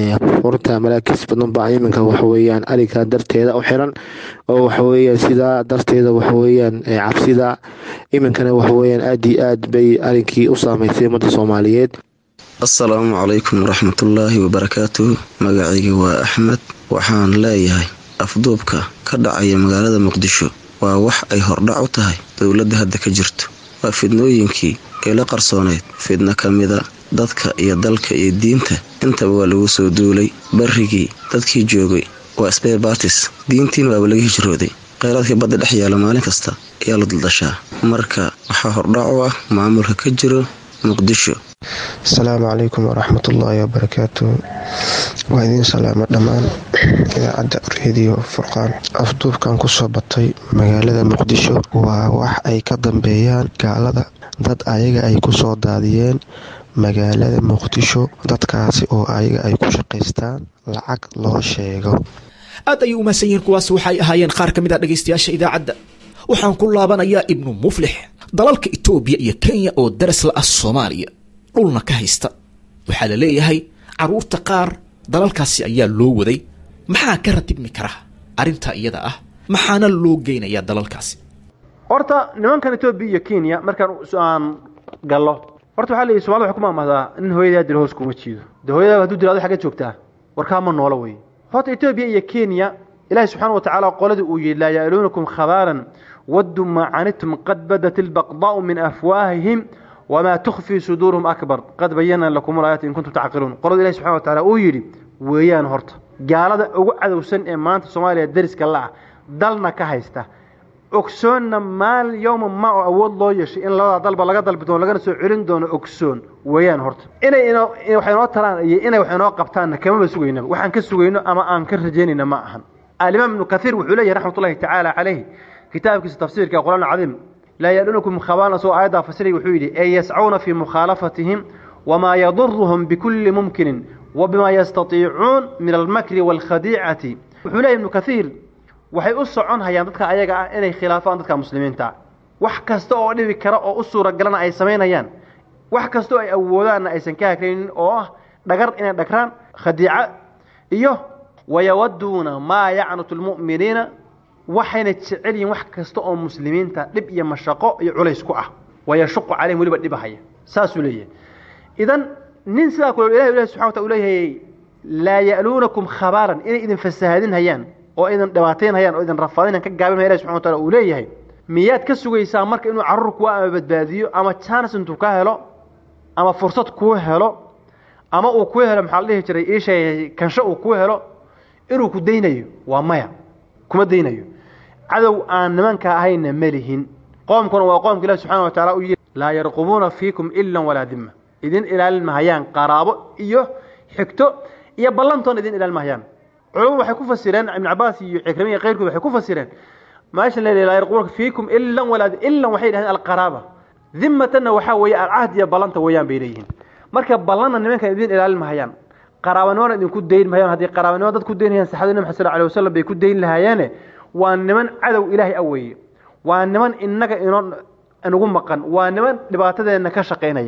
horta malaakiis badan baa iminka waxa weeyaan arrinkan darteeda u xiran oo waxa weeyaan sidaa darteeda waxa weeyaan cabsida iminkana waxa weeyaan aad iyo aad bay arrinkii u saameysay ummadda Soomaaliyeed. asalaamu calaykum waraxmatullaahi wabarakaatuh. magacayga waa axmed. waxaan leeyahay afduubka ka dhacaya magaalada muqdisho waa wax ay hordhac u tahay dowladda hadda ka jirto. waa fidnooyinkii ee la qarsooneyd, fidno ka mida dadka iyo dalka iyo diinta intaba waa lagu soo duulay. barrigii dadkii joogay waa spare parties, diintiin waaba laga hijrooday. kheyraadkii badda dhex yaala maalin kasta ayaa la daldashaa. marka waxaa hordhac u ah maamulka ka jiro muqdisho. asalaamu calaykum waraxmatullaahi wabarakaatu. waa idiin salaamo dhammaan idaacadda reediyo furqaan. afduubkan kusoo batay magaalada muqdisho waa wax ay ka dambeeyaan gaalada, dad ayaga ay kusoo daadiyeen magaalada muqdisho, dadkaasi oo ayaga ay ku shaqaystaan lacag loo sheego. aad ayay u mahadsan yihiin. kuwaas waxay ahaayeen qaar ka mid ah dhagaystayaasha idaacadda. waxaan ku laabanayaa ibnu muflix. dalalka Itoobiya iyo Kenya oo daras la ah Soomaaliya dhulna ka haysta, waxaa la leeyahay caruurta qaar dalalkaasi ayaa loo waday. maxaa ka ratibmi kara arrinta iyada ah? maxaana loo geynayaa dalalkaasi? horta nimankan Itoobiya iyo Kenya markaan aan gallo, horta waxaa leeyahay Soomaaliya waxa ku maamahdaa in hooyada dil hoos kuma jiido. hooyada haduu dilaado xagga joogtaa warka ma noola way. horta Itoobiya iyo Kenya ilaahay subxaanahu wa ta'aala qoladu uu yidhi laa ya'luunakum khabaaran waddu ma canitum qad badat albaqdaa'u min afwaahihim وما تخفي صدورهم أكبر قد بينا لكم الآيات إن كنتم تعقلون. قرض الله سبحانه وتعالى أويري ويان هرت قال هذا أقعد وسن إمانة الصومالية الدرس كلا ضلنا كهيسته أكسون مال يوم ما أول الله يشي إن الله ضل بلغ ضل بدون لقنا سعرين دون أكسون ويان هرت إنا إنا إنا وحنا ترى إنا وحنا قبتنا كمان بسوينا وحن كسوينا أما أنكر رجينا معهم. الإمام ابن كثير وحليه رحمة الله تعالى عليه كتاب كيس تفسير كقرآن عظيم لا يألونكم خبانا سوء آيات فسري وحيدي أي يسعون في مخالفتهم وما يضرهم بكل ممكن وبما يستطيعون من المكر والخديعة. وحليه ابن كثير waxay u socon hayaan dadka ayaga ah inay khilaafaan dadka muslimiinta. wax kasta oo dhibi kara oo u suura galana ay sameynayaan, wax kasta oo ay awoodaan aysan ka hakaynin oo ah dhagar inay dhagraan, khadiica iyo wayawaduna ma ya'nutul mu'minina. waxayna jeceliin wax kasta oo muslimiinta dhib iyo mashaqo iyo culays ku ah wayashqu calayhim waliba dhibahaya. saas uu leeyahay idan nin sidaa kale ilaahay ilaahay subhanahu wa ta'ala leeyahay la ya'luunakum khabaran in idin fasaadin hayaan oo idin dhawaateen hayaan oo idin rafaadin ka gaabin ilaahay subhanahu wa ta'ala uu leeyahay miyaad ka sugaysaa marka inuu carruur ku ama badbaadiyo ama chance intuu ka helo ama fursad ku helo ama uu ku helo maxaa la dhihi jiray ishay kansho uu ku helo inuu ku deynayo? waa maya, kuma deynayo. cadow aan nimanka ahayna malihin. qoomkuna waa qoomka ilaahay subhanahu wa ta'ala uu yiri laa yarqubuna fiikum illa wala dhimma. idin ilaalin mahayaan qaraabo iyo xigto iyo ballantoon idin ilaalin mahayaan. culumadu waxay ku fasireen ibn Abbas iyo Ikrimiya qeyrkood waxay ku fasireen maasha laa yarqubuna fiikum illa wala illa waxay dhahaan alqaraaba. dhimmatana waxa weeye ahd iyo ballanta weeyaan bay leeyihiin. marka ballanna nimanka idin ilaalin mahayaan, qaraabanimada idin ku deyn mahayaan. hadii qaraabanimada dad ku deynayaan saxaabada Nabi sallallahu alayhi wasallam bay ku deyn lahaayeen. waa niman cadow ilaahay aweeye, waa niman inaga inoo anugu maqan, waa niman dhibaatadeena ka shaqeynaya.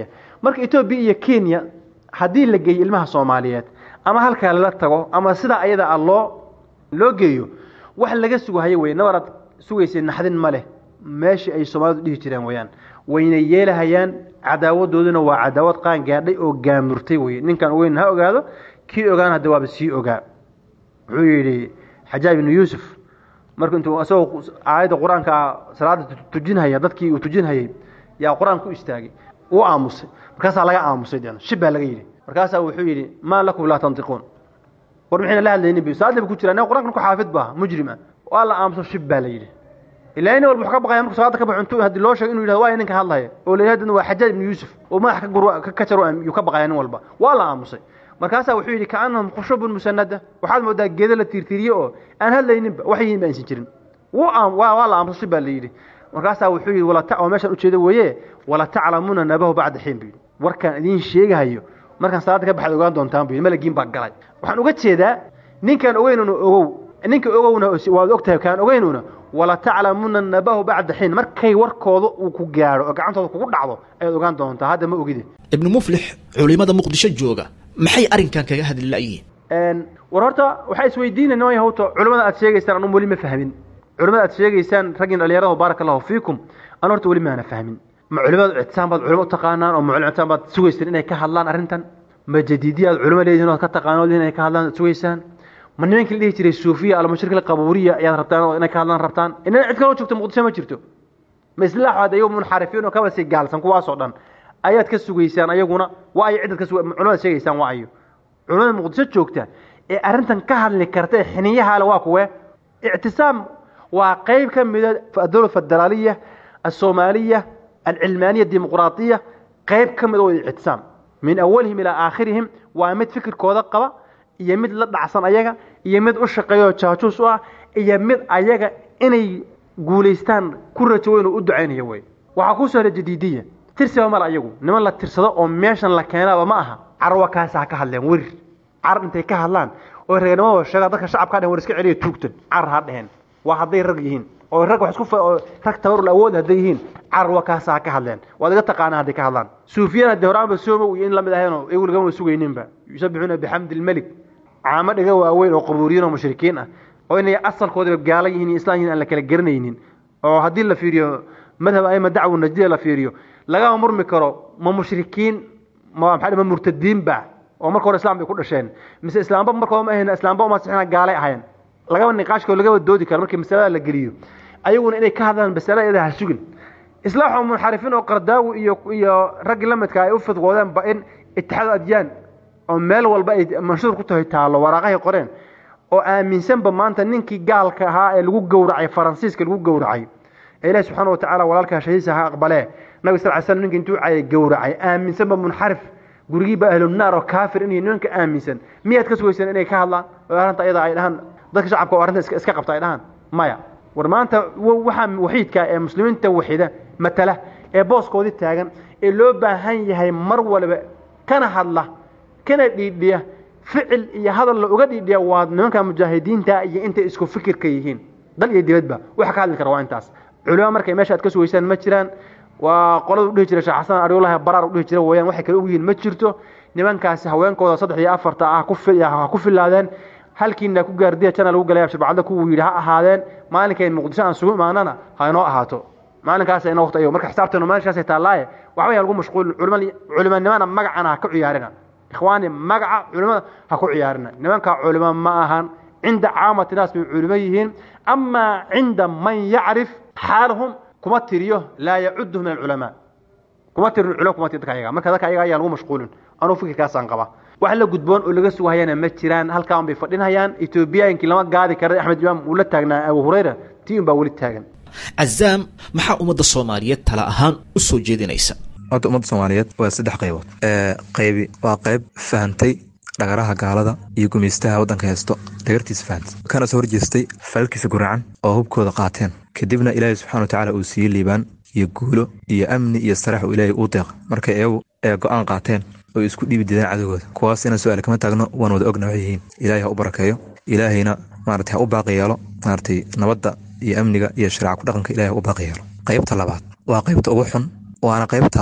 marka Ethiopia iyo Kenya hadii la geeyo ilmaha Soomaaliyeed ama halka la tago ama sida ayada allo loo geeyo wax laga sugahay way nabarad sugaysay naxdin ma leh meeshii ay Soomaalidu dhihi jireen wayaan wayna yeelahayaan cadaawadooduna waa cadaawad qaan gaadhay oo gaamurtay way ninkan weyn ha ogaado kii ogaan hada waaba sii ogaa wuxuu yiri Xajaaj ibn Yusuf markuu intuu asoo aayada Quraanka salaada tujinaya dadkii uu tujinayay yaa Quraanku istaagay oo aamusay markaas laga aamusay deena shibba laga yiri markaas wuxuu yiri ma lakum la tantiqun warmixina la hadlayni bi saadib ku jiraan Quraanku ku xaafid baa mujrima wala aamuso shibba la yiri ilaayna wal muxka baqay markuu salaada ka baxuntu hadii loo sheego inuu yiraahdo waa inanka hadlaya oo leeyahay waa Xajaaj ibn Yusuf oo ma ka guru ka jaro uu ka baqay walba wala aamusay markaas wuxuu yiri kaanhum khushubun musannada waxaad moodaa geeda la tiirtiiriyo oo aan hadlaynin waxay ma aysan jirin waa waa la aamuso shibba la yiri markaas wuxuu yiri wala ta oo meeshan u jeedo weeye wala taclamuna nabahu ba'da xiin bi warkan idin sheegayo markan salaada ka baxay ogaan doontaan bi malagiin baa galay waxaan uga jeedaa ninkan ogeynuna ogow ninka ogowna waa ogtahay kan ogeynuna wala taclamuna nabahu ba'da xiin markay warkooda uu ku gaaro oo gacantooda kugu dhacdo ay ogaan doontaa hadda ma ogide ibn muflix culimada muqdisho jooga maxay arinkan kaga hadlayeen een war horta waxa isweydiinayna way hawto culimada aad sheegaysaan anu wali ma fahmin culimada aad sheegaysaan ragin dhalinyarada barakallahu fiikum aan horta wali ma ana fahmin ma culimada ictisaam baad culimo taqaanaan oo mucallimatan baad sugaysaan inay ka hadlaan arintan ma jadiidiyad culimo leeyihiin oo ka taqaanaan inay ka hadlaan sugaysaan ma nimankii dhigi jiray suufiya al mushrika qabuuriya ayaad rabtaan inay ka hadlaan rabtaan inay cid kale oo joogto muqdisho ma jirto ma islaax wada iyo munxarifiin oo ka wasi gaalsan kuwaas oo dhan ayaad ka sugaysaan ayaguna waa ay cid ka culimada sheegaysaan waa ayo culimada muqdisho joogta ee arintan ka hadli karta xiniyaha la waa kuwe ictisaam waa qayb ka mid ah dawladda federaaliyya الصومالية العلمانية الديمقراطية قيب كم ذو الاعتصام من أولهم إلى آخرهم ومد فكر كودا قبا يمد لدع عصان أيجا يمد أشقيا وتشاتوسوا يمد أيجا إني جوليستان كرة وين ودعين يوي وعكوسها الجديدية ترسل ما رأيكم نما لا ترسل أو ماشان لكينا وماها عروة كاسة كهلان ور عر أنت كهلان ورجنوا الشجع ذاك الشعب كان ورسك عليه توكتن عر هذين واحد يرجعين oo rag wax isku rag tawar la awood hadeeyeen carwa ka saa ka hadleen wadaga taqaana haday ka hadlaan suufiyana dawraanba soomo in la mid ahayno iyagu laga sugayninba yusabixuna bihamdil malik caamadiga waaweyn oo qabuuriyin oo mushrikiin ah oo inay asalkooda gaala yihiin islaamiyiin aan la kala garanaynin oo hadii la fiiriyo madhab ay madacwo najdiya la fiiriyo laga murmi karo ma mushrikiin ma maxay ma murtadiin ba oo markii hore islaam bay ku dhasheen mise islaamba markii ma ahayn islaamba ma saxina gaala ahayn laga niqaashka laga doodi karo markii mas'alada la galiyo ayaguna inay ka hadlaan mas'alada ha sugin islaaxu munxarifin oo qardaawi iyo iyo rag lamadka ay u fadwoodaan ba in ittixaad adiyaan oo meel walba ay manshuur ku tahay taalo waraaqaha qoreen oo aaminsan ba maanta ninkii gaalka ahaa ee lagu gowracay Faransiiska lagu gowracay Ilaahay subhanahu wa ta'ala walaalka shahiisa ha aqbalee nabi sallallahu alayhi wasallam ninkii intuu ay gowracay aaminsan ba munxarif gurigi ba ahlu naar oo kaafir inay ninka aaminsan miyaad ka sugaysan inay ka hadlaan oo arrinta ayada ay dhahan dadka shacabka oo arrinta iska qabta ay dhahan maya war maanta waxa waxiidka ee muslimiinta waxida matala ee booskoodi taagan ee loo baahan yahay mar walba kana hadla kana dhiidhiya ficil iyo hadal la uga dhiidhiya waa nimanka mujaahidiinta iyo inta isku fikirka yihiin dal iyo dibadba waxa ka hadli kara waa intaas culimo markay meesha aad ka sugaysaan ma jiraan waa qolada u dhihi jiray Sheekh Xasan Ariulaha baraar u dhihi jiray wayaan waxa kale ugu yihiin ma jirto nimankaasi haweenkooda saddex iyo afar ah ku filaha ku filaadeen halkiina ku gaardiya channel lagu galay shabacada ku yiri ha ahaadeen maalinkeen muqdisho aan sugu imaanana ha inoo ahaato maalinkaas ay noqoto marka xisaabtana maalinkaas ay taalaaye waxa way lagu mashquul culimada culimanimada magacana ka ciyaarina ikhwaani magaca culimada ha ku ciyaarina nimanka culimo ma ahan inda caamati naas bi culimayihiin amma inda man ya'rif halahum kuma tiriyo la ya'uddu min al-ulama kuma tiriyo culimo kuma tiriyo ayaga marka dadka ayaga ayaa lagu mashquulin anuu fikirkaas aan qaba waxa la gudboon oo laga sugayana ma jiraan halkaan bay fadhinayaan Ethiopiaanki lama gaadi karo Axmed Imaam uu la taagnaa Abu Hurayra tiin baa wali taagan Azam maxaa umada Soomaaliyeed tala ahaan u soo jeedinaysa hadda umada Soomaaliyeed waa saddex qaybood ee qaybi waa qayb fahantay dhagaraha gaalada iyo gumeystaha wadanka haysto dhagartiisa fahantay kana soo horjeestay falkiisa guracan oo hubkooda qaateen kadibna Ilaahay subhanahu wa ta'ala uu siiyay liibaan iyo guulo iyo amni iyo sarax uu Ilaahay u deeq marka iyagu ee go'aan qaateen oo isku dhibi diidaan cadawgooda kuwaas inaan su'aal kama taagno waan wada ognahay yihiin Ilaahay ha u barakeeyo Ilaahayna maartay ha u baaqiyalo maartay nabadda iyo amniga iyo shariica ku dhaqanka Ilaahay ha u baaqiyalo qaybta labaad waa qaybta ugu xun waana qaybta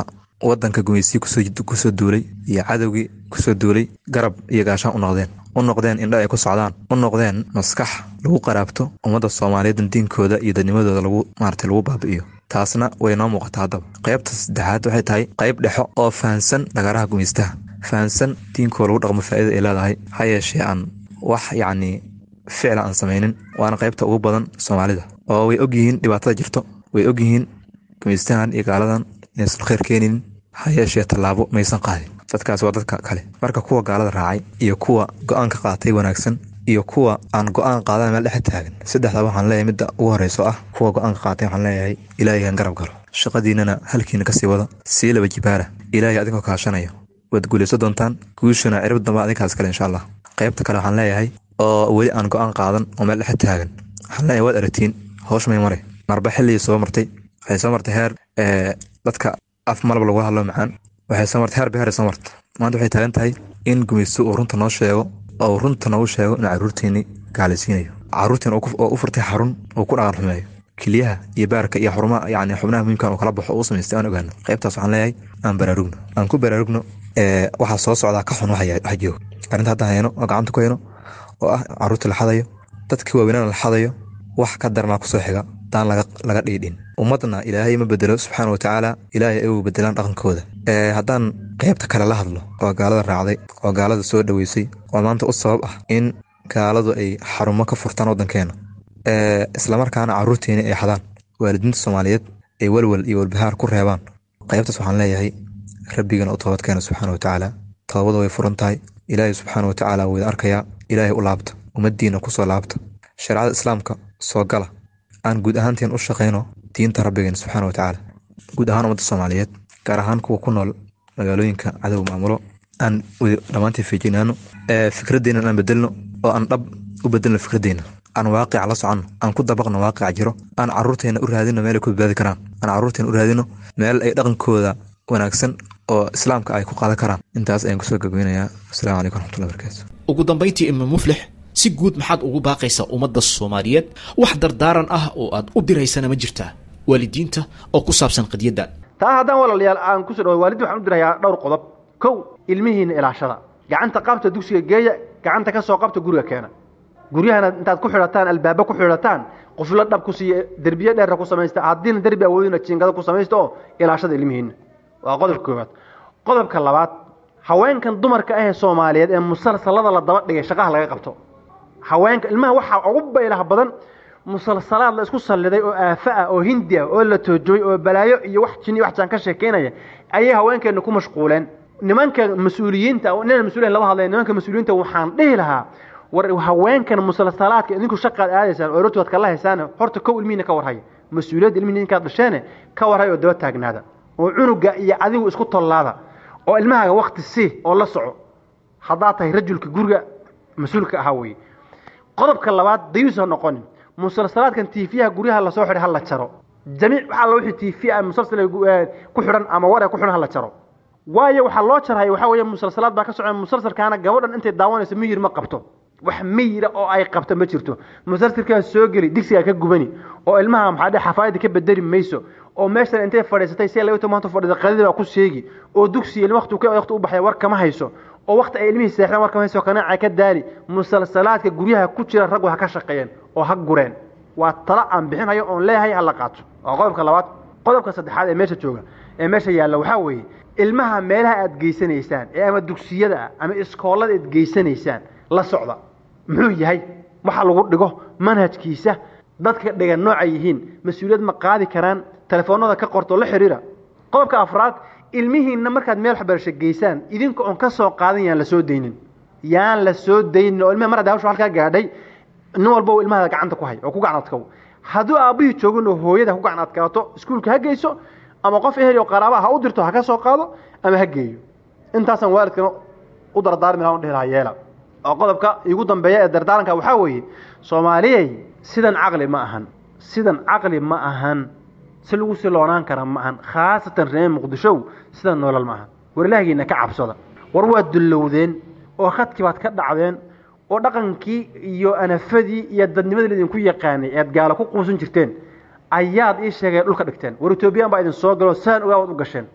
wadanka gumaysi kusoo duulay iyo cadowgii kusoo duulay garab iyo gaashaan u noqdeen u noqdeen indho ay ku socdaan u noqdeen maskax lagu qaraabto ummadda soomaaliyeed diinkooda iyo dadnimadooda lagu maartay lagu baabi'iyo taasna way noo muuqataa haddaba qaybta saddexaad waxay tahay qayb dhexo oo fahansan dhagaraha gumaystaha fahansan diinkooda lagu dhaqmo faa'iida ay leedahay ha yeeshee aan wax yacni ficla aan samaynin waana qaybta ugu badan soomaalida oo way ogyihiin dhibaatada jirto way ogyihiin gumaystahan iyo gaaladan inaysan khayr keenin ha yeeshee tallaabo maysan qaadin dadkaas waa dadka kale marka kuwa gaalada raacay iyo kuwa go-aanka qaatay wanaagsan iyo kuwa aan go-aan qaadan meel dhexe taagan saddexda waxaan leeyahay midda ugu horeyso ah kuwa go-aanka qaatay waxaan leeyahay ilaahay aan garab galo shaqadiinana halkiina kasii wada sii laba jibaara ilaahay adinkoo kaashanayo waad guulayso doontaan guushana cirib damba adinkaas kale insha allah qaybta kale waxaan leeyahay oo weli aan go-aan qaadan oo meel dhexe taagan waxaan leeyahay waad aragtiin hoosh may mare marba xilligii soo martay waxay soo martay heer dadka af malab lagu hadlo macaan waxay soo martay heer beher soo martay maanta waxay taagan tahay in gumaysto uu runta noo sheego oo runta noogu sheego in caruurteeni gaalaysiinayo caruurteen oo u furtay xarun oo ku dhaqan xumeeyo keliyaha iyo baarka iyo xarumaha yacni xubnaha muhiimka oo kala baxo oo u samaystay aan ogaano qaybtaas waxaan leeyahay aan baraarugno aan ku baraarugno waxaa soo socdaa ka xun waxa jooga arrinta hadda hayno oo gacanta ku hayno oo ah caruurta la xadayo dadkii waaweynana la xadayo wax ka darmaa kusoo xiga daan laga dhiidhin ummadna ilaahay ma bedelo subxaana watacaala ilaahay ay u bedelaan dhaqankooda haddaan qaybta kale la hadlo oo gaalada raacday oo gaalada soo dhaweysay oo maanta u sabab ah in gaaladu ay xarumo ka furtaan waddankeena islamarkaana caruurteeni ay xadaan waalidiinta soomaaliyeed ay walwal iyo walbahaar ku reebaan qaybtaas waxaan leeyahay rabbigana u toobadkeena subxaana watacaala toobada way furan tahay ilaahay subxaana watacaala wuu idin arkayaa ilaahay u laabta ummaddiina kusoo laabta shareecada islaamka soo gala aan guud ahaanteen u shaqayno diinta rabbigeena subxaana watacaala guud ahaan ummadda soomaaliyeed gaar ahaan kuwa ku nool magaalooyinka cadow maamulo aan dhammaantiin feejinaano fikraddeena aan bedelno oo aan dhab u bedelno fikraddeena aan waaqic la soconno aan ku dabaqno waaqic jiro aan caruurteena u raadino meel ay ku badbaadi karaan aan caruurteena u raadino meel ay dhaqankooda wanaagsan oo islaamka ay ku qaadan karaan intaas ayaan kusoo gabagabeynayaa asalaamu calaykum waraxmatullahi barakaatu ugu dambayntii imaam muflix si guud maxaad ugu baaqaysaa ummadda soomaaliyeed wax dardaaran ah oo aad u diraysana ma jirtaa waalidiinta oo ku saabsan qadiyaddan taa haddaan walaalayaal aan ku soo dhawo waalidii waxaan u dirayaa dhowr qodob kow ilmihiina ilaashada gacanta qabta dugsiga geeya gacanta ka soo qabta guriga keena guryahana intaad ku xidhataan albaaba ku xidhataan quflo dhab ku siiya derbiye dheerna ku samaysta haddiina derbi awoodina jiingada ku samaysta oo ilaashada ilmihiina waa qodobka koowaad qodobka labaad haweenkan dumarka ah ee soomaaliyeed ee musalsalada la daba dhigay shaqaha laga qabto haweenka ilmaha waxaa ugu baylaha badan musalsalaad la isku salliday oo aafa ah oo hindi ah oo la toojooy oo balaayo iyo wax jin iyo wax jaan ka sheekeynaya ayay haweenkeena ku mashquuleen nimanka mas-uuliyiinta inaan mas-uuliyiin laba hadlayn nimanka mas-uuliyiinta waxaan dhihi lahaa war haweenkan musalsalaadka idinku shaqaad aadaysaan oo rotood kala haysaan horta kow ilmihiina ka warhaya mas-uuliyadda ilmihiina inkaad dhasheene ka warhay oo daba taagnaada oo cunuga iyo adigu isku tollaada oo ilmahaaga waqti si oo la soco haddaad tahay rajulka guriga mas-uulka ahaa weye qodobka labaad dayuusa noqonin musalsalaadkan tiifiyaha guryaha la soo xidhay ha la jaro jamiic waxaa la wixii tiifiya musalsal ku xidhan ama war ku xidhan ha la jaro waayo waxaa loo jarhay waxaa weeye musalsalaad baa ka socon musalsalkaana gabadhan intay daawanayso miyir ma qabto wax miyira oo ay qabto ma jirto musalsalkaa soo geli digsigaa ka gubani oo ilmaha maxaa dhe xafaayada ka bedeli mayso oo meeshan intay fadhiisatay si laga tomaanto fadhida qadida baa ku sheegi oo dugsi ilmo waqti ka waqti u baxay war kama hayso oo waqti ay ilmihii seexdaan war kama hayso qanaaca ka daali musalsalaadka guryaha ku jira rag wax ka shaqeeyeen oo ha gureen waa tala aan bixinayo oo leeyahay hal la qaato waa qodobka labaad qodobka saddexaad ee meesha jooga ee meesha yaalla waxaa weeye ilmaha meelaha aad geysanaysaan ee ama dugsiyada ama iskoolada aad geysanaysaan la socda muxuu yahay waxa lagu dhigo manhajkiisa dadka dhigan nooca yihiin mas-uuliyad ma qaadi karaan telefoonada ka qorto la xiriira qodobka afraad ilmihiina markaad meel waxbarasho geysaan idinka oon ka soo qaadan yaan la soo daynin yaan la soo daynin oo ilmaha marada hawsha halkaa gaadhay nin walba uu ilmaha gacanta ku hay oo ku gacanadkow hadduu aabihii joogin oo hooyada ku gacanadkaato iskuulka ha geyso ama qof ehel oo qaraaba ha u dirto ha ka soo qaado ama ha geeyo intaasaan waalidkana u dardaarmi lahaa dhihi lahaa yeela oo qodobka igu dambeeya ee dardaaranka waxaa weeye soomaaliyey sidan caqli ma ahan sidan caqli ma ahan si lagu siloonaan kara ma ahan khaasatan reer muqdisho sidan nolol ma ahan war ilaahiina ka cabsada war waa dullowdeen oo khadkii baad ka dhacdeen oo dhaqankii iyo anafadii iyo dadnimadii idinku yaqaanay eed gaalo ku quusan jirteen ayaad ii sheegeen dhulka dhigteen war Ethiopian baa idin soo galo saan ogaawad u gasheen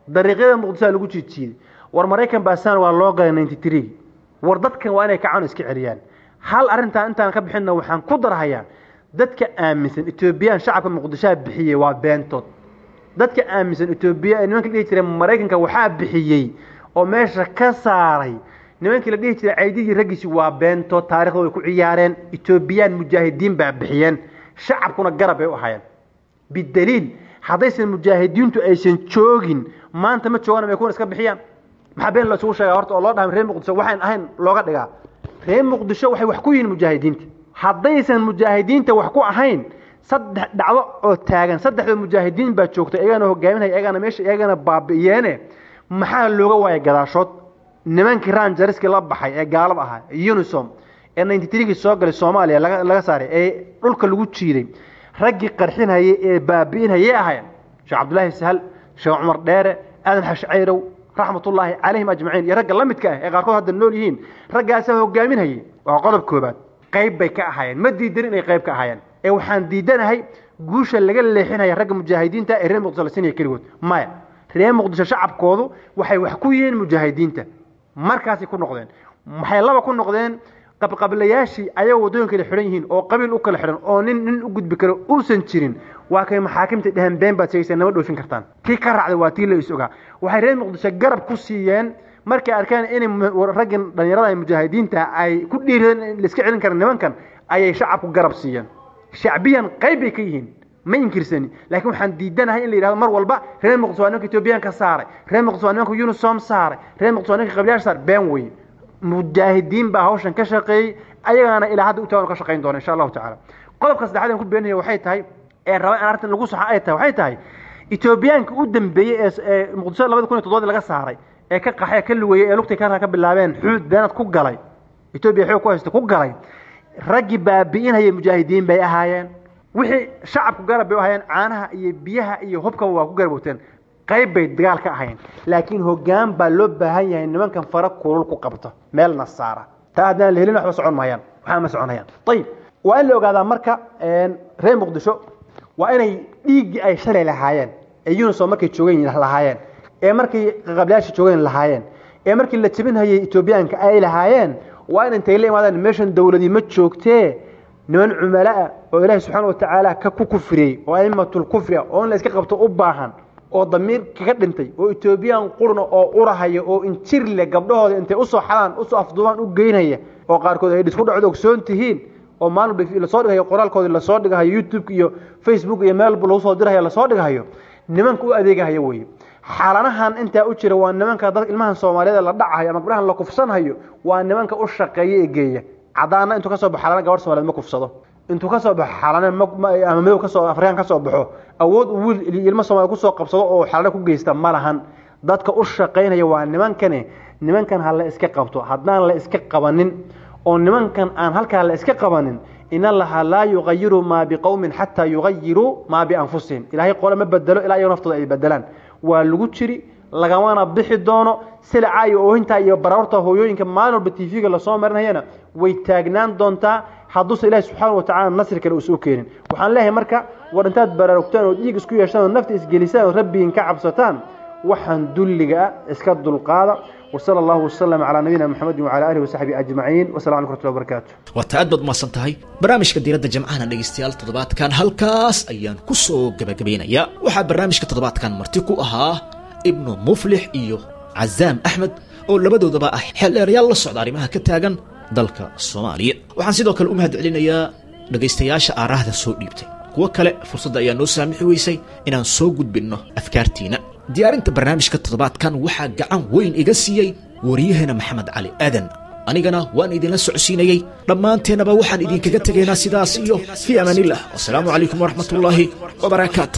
dariiqyada muqdisho lagu jiijiiday war maraykan baasaan waa loo galay ninety three war dadkan waa inay kacaan iska celiyaan hal arinta intaan ka bixinna waxaan ku darhayaa dadka aaminsan Ethiopian shacabka muqdisho bixiyay waa beentood dadka aaminsan Ethiopia nimanka dhigi jiray maraykanka waxa bixiyay oo meesha ka saaray nimanka la dhigi jiray ciidii ragiisi waa beentood taariikhdu ay ku ciyaareen Ethiopian mujaahidiin baa bixiyeen shacabkuna garab ay u hayeen bidaliil hadaysan mujaahidiintu aysan joogin maanta ma joogan ay ku iska bixiyaan maxaa been la soo sheegay horta oo loo dhahay reer muqdisho waxaan ahayn looga dhigaa reer muqdisho waxay wax ku yihiin mujaahidiinta haddaysan mujaahidiinta wax ku ahayn saddex dhacdo oo taagan saddexda mujaahidiin baa joogtay ayagana hogaaminaya ayagana meesha ayagana baabiyeene maxaa looga waayay gadaashood nimankii Rangerska la baxay ee gaalada ahaa Unisom ee ninety three soo galay Soomaaliya laga laga saaray ee dhulka lagu jiiday raggi qarxinayay ee baabiinayay ahayn Sheekh Abdullaahi Sahal Sheekh Umar Dheere Aadan Xashcayrow raxmatullaahi calayhim ajmaciin iyo ragga la midka ah ee qaarkood hadda nool yihiin raggaas hogaaminayay waa qodob koobaad qayb bay ka ahaayeen ma diidan inay qayb ka ahaayeen ee waxaan diidanahay guusha laga leexinayo ragga mujaahidiinta ee reer muqdisho la siinay kaligood maya reer muqdisho shacabkoodu waxay wax ku yihiin mujaahidiinta markaasi ku noqdeen maxay laba ku noqdeen qabqablayaashii ayay wadooyinka la xiran yihiin oo qabiil u kala xiran oo nin nin u gudbi karo uusan jirin waa kay maxaakiimta dhahan been baad sheegaysaa nabad dhoofin kartaan kii ka raacday waa tii la is ogaa waxay reer muqdisho garab ku siiyeen markay arkaan in raggan dhalinyarada ay mujaahidiinta ay ku dhiireen in la iska celin karaan nimankan ayay shacabku garab siiyeen shacbiyan qayb ay ka yihiin ma inkirsani laakiin waxaan diidanahay in la yiraahdo mar walba reer muqdisho waa ninka Ethiopian ka saaray reer muqdisho waa ninka Unisom saaray reer muqdisho waa ninka qabiilyaasha saaray been way mujaahidiin baa hawshan ka shaqeeyay ayagana ilaa hadda u tagaan ka shaqeyn doona insha Allah ta'ala qodobka saddexaad aan ku beenayo waxay tahay ee raba in arrintan lagu saxo ay tahay waxay tahay Ethiopian ka u dambeeyay ee muqdisho laba kun iyo toddoba laga saaray ee ka qaxay ka luwayay ee lugtay ka ka bilaabeen xuud beenad ku galay Ethiopia xoo ku haysta ku galay raggi baabiinaya mujaahidiin bay ahaayeen wixii shacabku garab bay ahaayeen caanaha iyo biyaha iyo hubka waa ku garabooteen qayb bay dagaal ka ahaayeen laakiin hoggaan baa loo baahan yahay nimankan fara kulul ku qabto meel nasaara taadna leelina wax socon maayaan waxa ma soconayaan tayib waa in la ogaadaa marka een reer muqdisho waa inay dhiigi ay shalay lahaayeen ee Unisom markay joogeen lahaayeen ee markii qablayaasha joogeen lahaayeen ee markii la jabinayay Ethiopianka ay lahaayeen waa in intay la imaadaan meeshan dawladii ma joogtee niman cumala'a oo Ilaahay subhanahu wa ta'ala ka ku kufriyay oo aymatul kufri oo la iska qabto u baahan oo damiir kaga dhintay oo Ethiopian qurna oo urahayo oo injir le gabdhahooda intay u soo xalaan u soo afduubaan u geynaya oo qaarkood ay isku dhacdo ogsoon tihiin oo maalin bay la soo dhigayo qoraalkooda la soo dhigayo YouTube iyo Facebook iyo meel buu soo dirayo la soo dhigayo nimanku u adeegayo way xaalanahan inta u jira waa nimanka dad ilmahan Soomaaliyeed la dhacayo ama gabdhahan la kufsanayo waa nimanka u shaqeeyay ee geeya cadaana intuu ka soo baxalana gabar Soomaaliyeed ma kufsado intuu ka soo baxo xaalana ama meel ka soo Afrikaan ka soo baxo awood uu ilmo Soomaaliyeed ku soo qabsado oo xaalana ku geysta ma lahan dadka u shaqeynaya waa nimankane nimankan hal la iska qabto hadaan la iska qabanin oo nimankan aan halka la iska qabanin in allaha la yughayyiru ma biqawmin hatta yughayyiru ma bi anfusihim ilaahay qolo ma bedelo ilaa ay naftooda ay bedelaan waa lagu jiri lagamana bixi doono silacay oo inta iyo bararta hooyooyinka maalin T V-ga la soo marinayna way taagnaan doontaa hadduu Ilaahay subhanahu wa ta'ala nasr kale uu soo keenin waxaan leeyahay marka war intaad baraarugtaan oo dhiig isku yeeshaan nafta isgelisaan rabbiin ka cabsataan waxaan dulliga iska dulqaada وصلى الله وسلم على نبينا محمد وعلى اله وصحبه اجمعين والسلام عليكم ورحمه الله وبركاته وتعدد ما سنتهي برنامجka diirada jamcaana dhageystayaal toddobaadkan halkaas ayaan ku soo gabagabeynaya waxa barnaamijka toddobaadkan marti ku ahaa ibnu muflix iyo Azam Ahmed oo labadoodaba ah xilliyaal la socda arimaha ka taagan dalka Soomaaliya waxaan sidoo kale u mahad celinayaa dhageystayaasha aaraahda soo dhiibtay kuwa kale fursada ayaa noo saamixi weysay inaan soo gudbino afkaartiina diyaarinta barnaamijka toddobaadkan waxa gacan weyn iga siiyay wariyahana Maxamed Cali Aadan anigana waan idin la socodsiinayay dhamaanteenaba waxaan idin kaga tageynaa sidaas iyo fi amanillah wassalaamu alaykum wa rahmatullahi wa barakatuh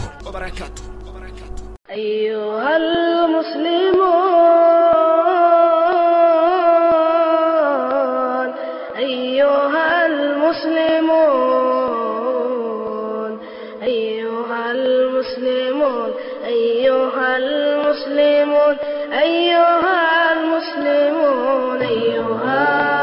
أيها المسلمون أيها المسلمون أيها المسلمون أيها المسلمون أيها المسلمون أيها